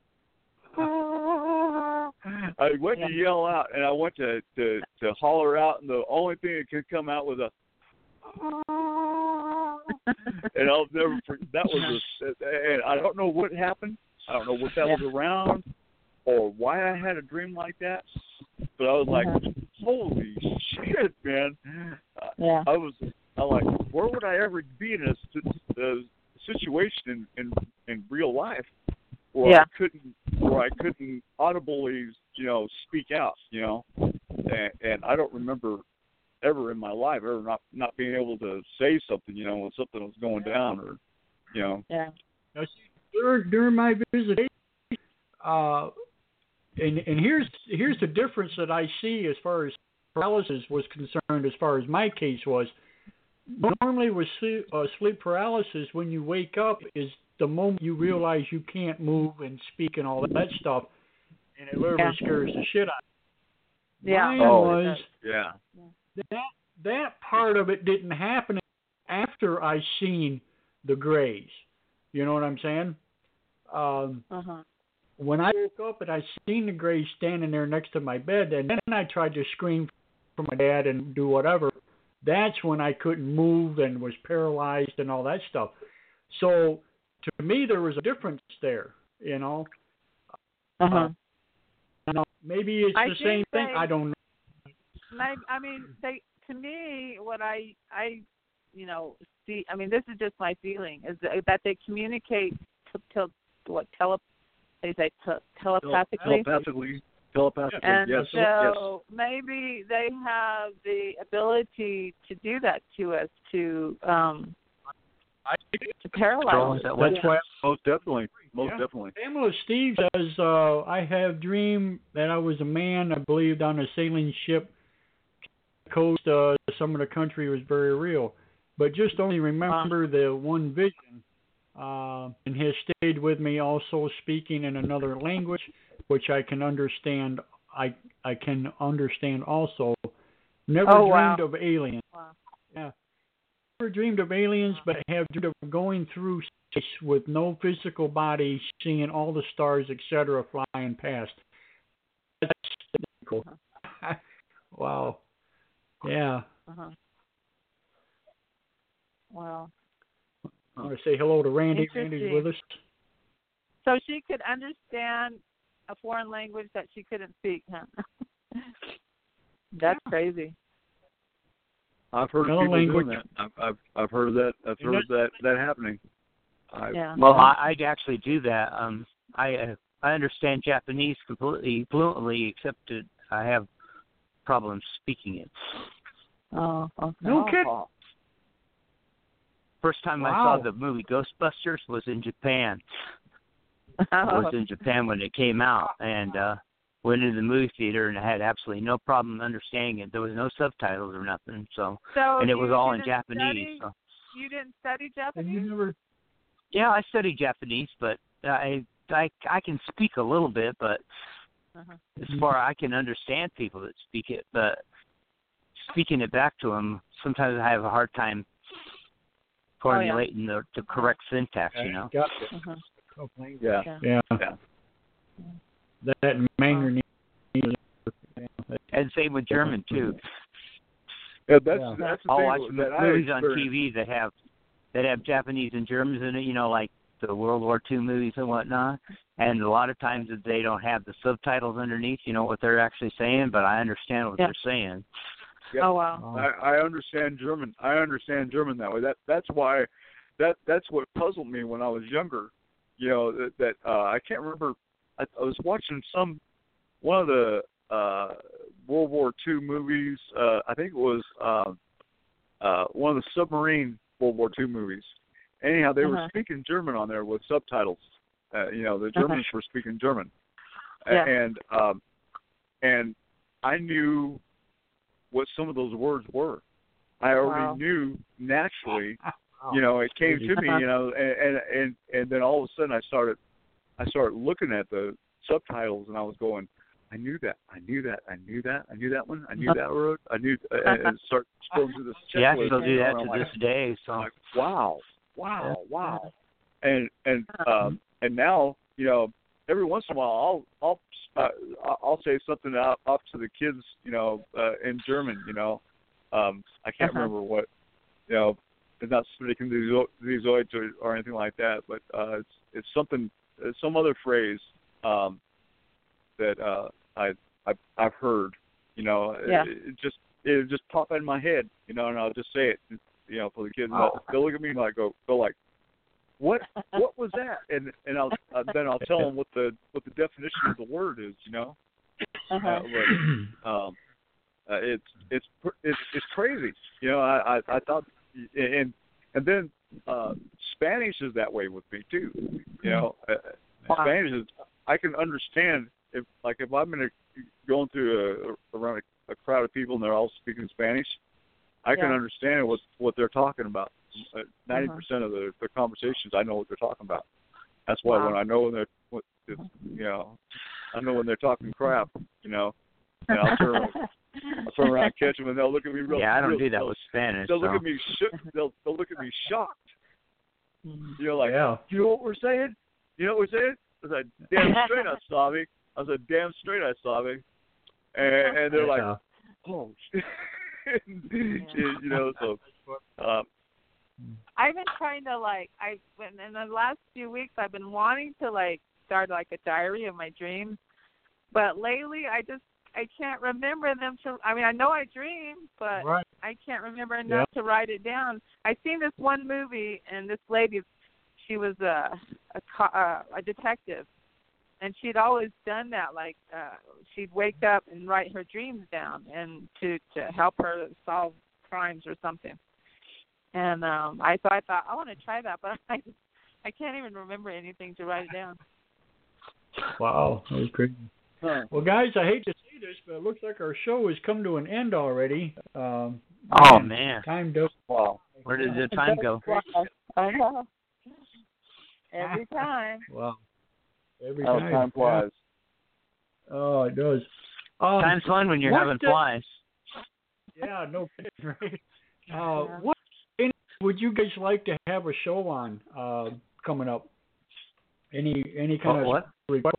I went to yell out, and I went to, to, to holler out, and the only thing that could come out was a, and I'll never forget. That was a, and I don't know what happened. I don't know what that was around, or why I had a dream like that. But I was like, holy shit, man! Yeah. I was, I like, where would I ever be in a, a situation in, in in real life where Yeah. I couldn't, where I couldn't audibly, you know, speak out, you know, and, and I don't remember ever in my life ever not not being able to say something, you know, when something was going down, or, you know. Yeah. Now, see, during, during my visitation, uh, and and here's here's the difference that I see as far as paralysis was concerned. As far as my case was, normally with sleep, uh, sleep paralysis, when you wake up, is the moment you realize you can't move and speak and all that stuff, and it literally Yeah. scares the shit out of you. Yeah. Mine Oh, was Yeah. that that part of it didn't happen after I seen the Greys. You know what I'm saying? Um, Uh-huh. when I woke up and I seen the Greys standing there next to my bed, and then I tried to scream for my dad and do whatever, that's when I couldn't move and was paralyzed and all that stuff. So to me, there was a difference there, you know. Uh-huh. Uh, now, maybe it's I the think same thing. they- I don't know. I, I mean, they to me, what I I you know see. I mean, this is just my feeling is that, that they communicate to, to what tele they say te, telepathically. Telepathically. Telepathically. And yes. so maybe they have the ability to do that to us, to um, to paralyze us. That's why. Most definitely. Most Yeah. definitely. Pamela Steve says, uh, I have dreamed that I was a man, I believed on a sailing ship coast, uh, some of the country was very real. But just only remember the one vision, uh, and has stayed with me also speaking in another language, which I can understand. I I can understand also. Never Oh, dreamed wow. of aliens. Wow. Yeah. Never dreamed of aliens, but have dreamed of going through space with no physical body, seeing all the stars, et cetera, flying past. That's cool. Wow. Yeah. Uh-huh. Wow. I want to say hello to Randy. Randy's Interesting. with us. So she could understand a foreign language that she couldn't speak, huh? That's crazy. I've heard of Another people language. doing that. I've, I've I've heard of that. I've And heard of that that happening. I, Yeah. Well, I, I actually do that. Um, I uh, I understand Japanese completely fluently, except that I have problems speaking it. Oh, okay. No kidding. Oh. First time I Wow. saw the movie Ghostbusters was in Japan. I was in Japan when it came out, and uh, went into the movie theater, and I had absolutely no problem understanding it. There was no subtitles or nothing, so So and it was you all in didn't Japanese. Study, So you didn't study And you Japanese? never. yeah, I studied Japanese, but I I I can speak a little bit, but Uh-huh. as far I can understand people that speak it, but speaking it back to them, sometimes I have a hard time formulating the, the correct syntax, you know. Gotcha. Uh-huh. yeah. Yeah. Yeah. Yeah. That Mandarin. And same with German too. Yeah, that's Yeah. that's the I'll thing watch that I movies on experienced. T V that have that have Japanese and Germans in it. You know, like the World War Two movies and whatnot. And a lot of times they don't have the subtitles underneath. You know what they're actually saying, but I understand what Yeah. they're saying. Yep. Oh wow. I, I understand German. I understand German that way. That that's why that that's what puzzled me when I was younger. You know that, that uh, I can't remember. I, I was watching some one of the uh, World War Two movies. Uh, I think it was uh, uh, one of the submarine World War Two movies. Anyhow, they Uh-huh. were speaking German on there with subtitles. Uh, you know, the Germans were speaking German, Yeah. and um, and I knew what some of those words were. I already Wow. knew naturally. You know, it came to me. You know, and, and and and then all of a sudden I started, I started looking at the subtitles, and I was going, I knew that, I knew that, I knew that, I knew that one, I knew that word, I knew, and, and start going through this checklist. Yeah, I still do you know, that and I'm to like, this day. So I'm like, wow, wow, wow, and and um and now you know every once in a while I'll I'll uh, I'll say something out up to the kids, you know, uh, in German, you know, um I can't Uh-huh. remember what, you know. It's not speaking these Deutsch or, or anything like that, but uh, it's it's something, it's some other phrase um, that uh, I I've, I've heard. You know, Yeah. it, it just it just pop in my head. You know, and I'll just say it. You know, for the kids, Oh. they'll, they'll look at me and like go go like, what what was that? And and I'll uh, then I'll tell them what the what the definition of the word is. You know, Uh-huh. uh, but, um, uh, it's it's it's it's crazy. You know, I I, I thought. And and then uh, Spanish is that way with me too. You know, uh, Wow. Spanish is I can understand if like if I'm in a going through a around a, a crowd of people and they're all speaking Spanish, I can Yeah. understand what what they're talking about. Ninety Uh-huh. percent of the, the conversations, I know what they're talking about. That's why Wow. when I know when they're what it's, you know, I know when they're talking crap. You know, and I'll turn I'll turn around and catch them, and they'll look at me real. yeah, I don't real, do that real, with Spanish. They'll so. look at me. Sh- they'll they'll look at me shocked. You know, like, Yeah. you know what we're saying? You know what we're saying? I said, damn straight I saw me. I said, damn straight I saw me. And, and they're like, Yeah. oh, shit. You know, so. Um, I've been trying to like I when in the last few weeks I've been wanting to like start like a diary of my dreams, but lately I just I can't remember them to. I mean I know I dream, but Right. I can't remember enough to write it down. I seen this one movie and this lady, she was a a, co- uh, a detective, and she'd always done that. Like uh, she'd wake up and write her dreams down, and to to help her solve crimes or something. And um, I so I thought I want to try that, but I I can't even remember anything to write it down. Wow, that was crazy. huh. Well, guys, I hate to say this, but it looks like our show has come to an end already. Um, Oh man, time does. Wow. where did the time go? I know. Every time. Wow. Every How time. time flies. Yeah. Oh, it does. Um, Time's fun when you're what having the- flies. Yeah, no kidding, right? Uh, Yeah. what would you guys like to have a show on uh, coming up? Any any kind What, of what request?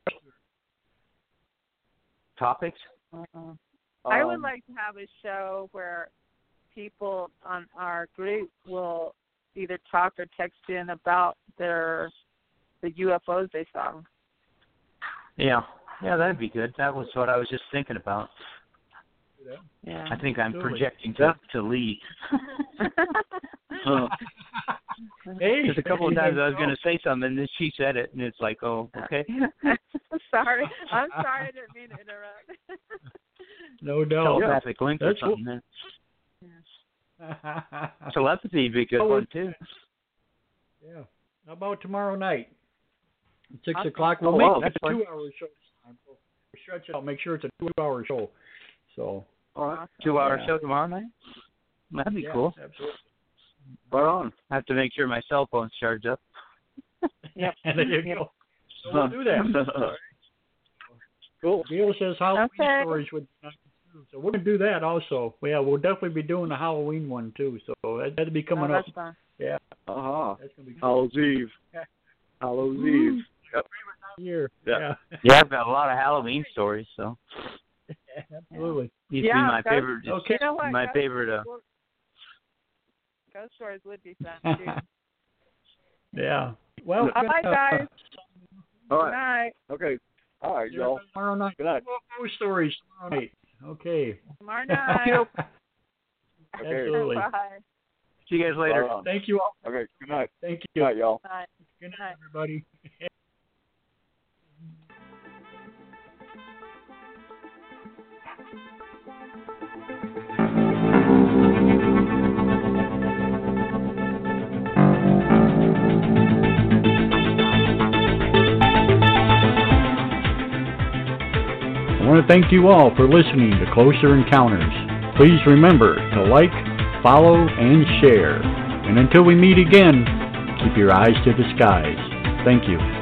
topics? Uh-uh. I would Um, like to have a show where people on our group will either talk or text in about their the U F Os they saw. Yeah, yeah, that'd be good. That was what I was just thinking about. Yeah. I think I'm Absolutely. projecting to to lead. huh. Hey, Because a couple of times I was going to say something, and then she said it, and it's like, oh, okay. sorry. I'm sorry I didn't mean to interrupt. No doubt. Telepathic link or That's cool. something. Telepathy would be a good Oh, one, too. Yeah. How about tomorrow night? Six Awesome. o'clock. We'll Oh, make wow, it that's a fine. two-hour show this time. We'll stretch it out. Make sure it's a two-hour show. So. All right. Two-hour Yeah. show tomorrow night? That'd be yeah, cool. Absolutely. Right on. I have to make sure my cell phone's charged up. Yep. And there you Yep. go. So we'll do that. Cool. Gail says Halloween Okay. stories would be nice too. So we're gonna do that also. Yeah, we'll definitely be doing the Halloween one too. So that, that'll be coming oh, up. that's fun. Yeah, Uh-huh. that's gonna be good Hallows Eve. Yeah. Hallows Eve. Yep. year. Yeah. Yeah. Yeah, I've got a lot of Halloween stories, so. Absolutely. Used to Yeah, be my ghost- favorite. Okay. You know what? My Ghost- favorite. Uh, Ghost stories would be fun too. Yeah. Well, All right, uh, guys. All Good right. night. Okay. All right, yeah, y'all. tomorrow night. Good night. Ghost stories tomorrow night. Okay. Tomorrow night. Okay. Absolutely. Bye. see you guys later. Right on. Thank you all. Okay. Good night. Thank Good you. night, y'all. Bye. Good night, everybody. I want to thank you all for listening to Closer Encounters. Please remember to like, follow, and share. And until we meet again, keep your eyes to the skies. Thank you.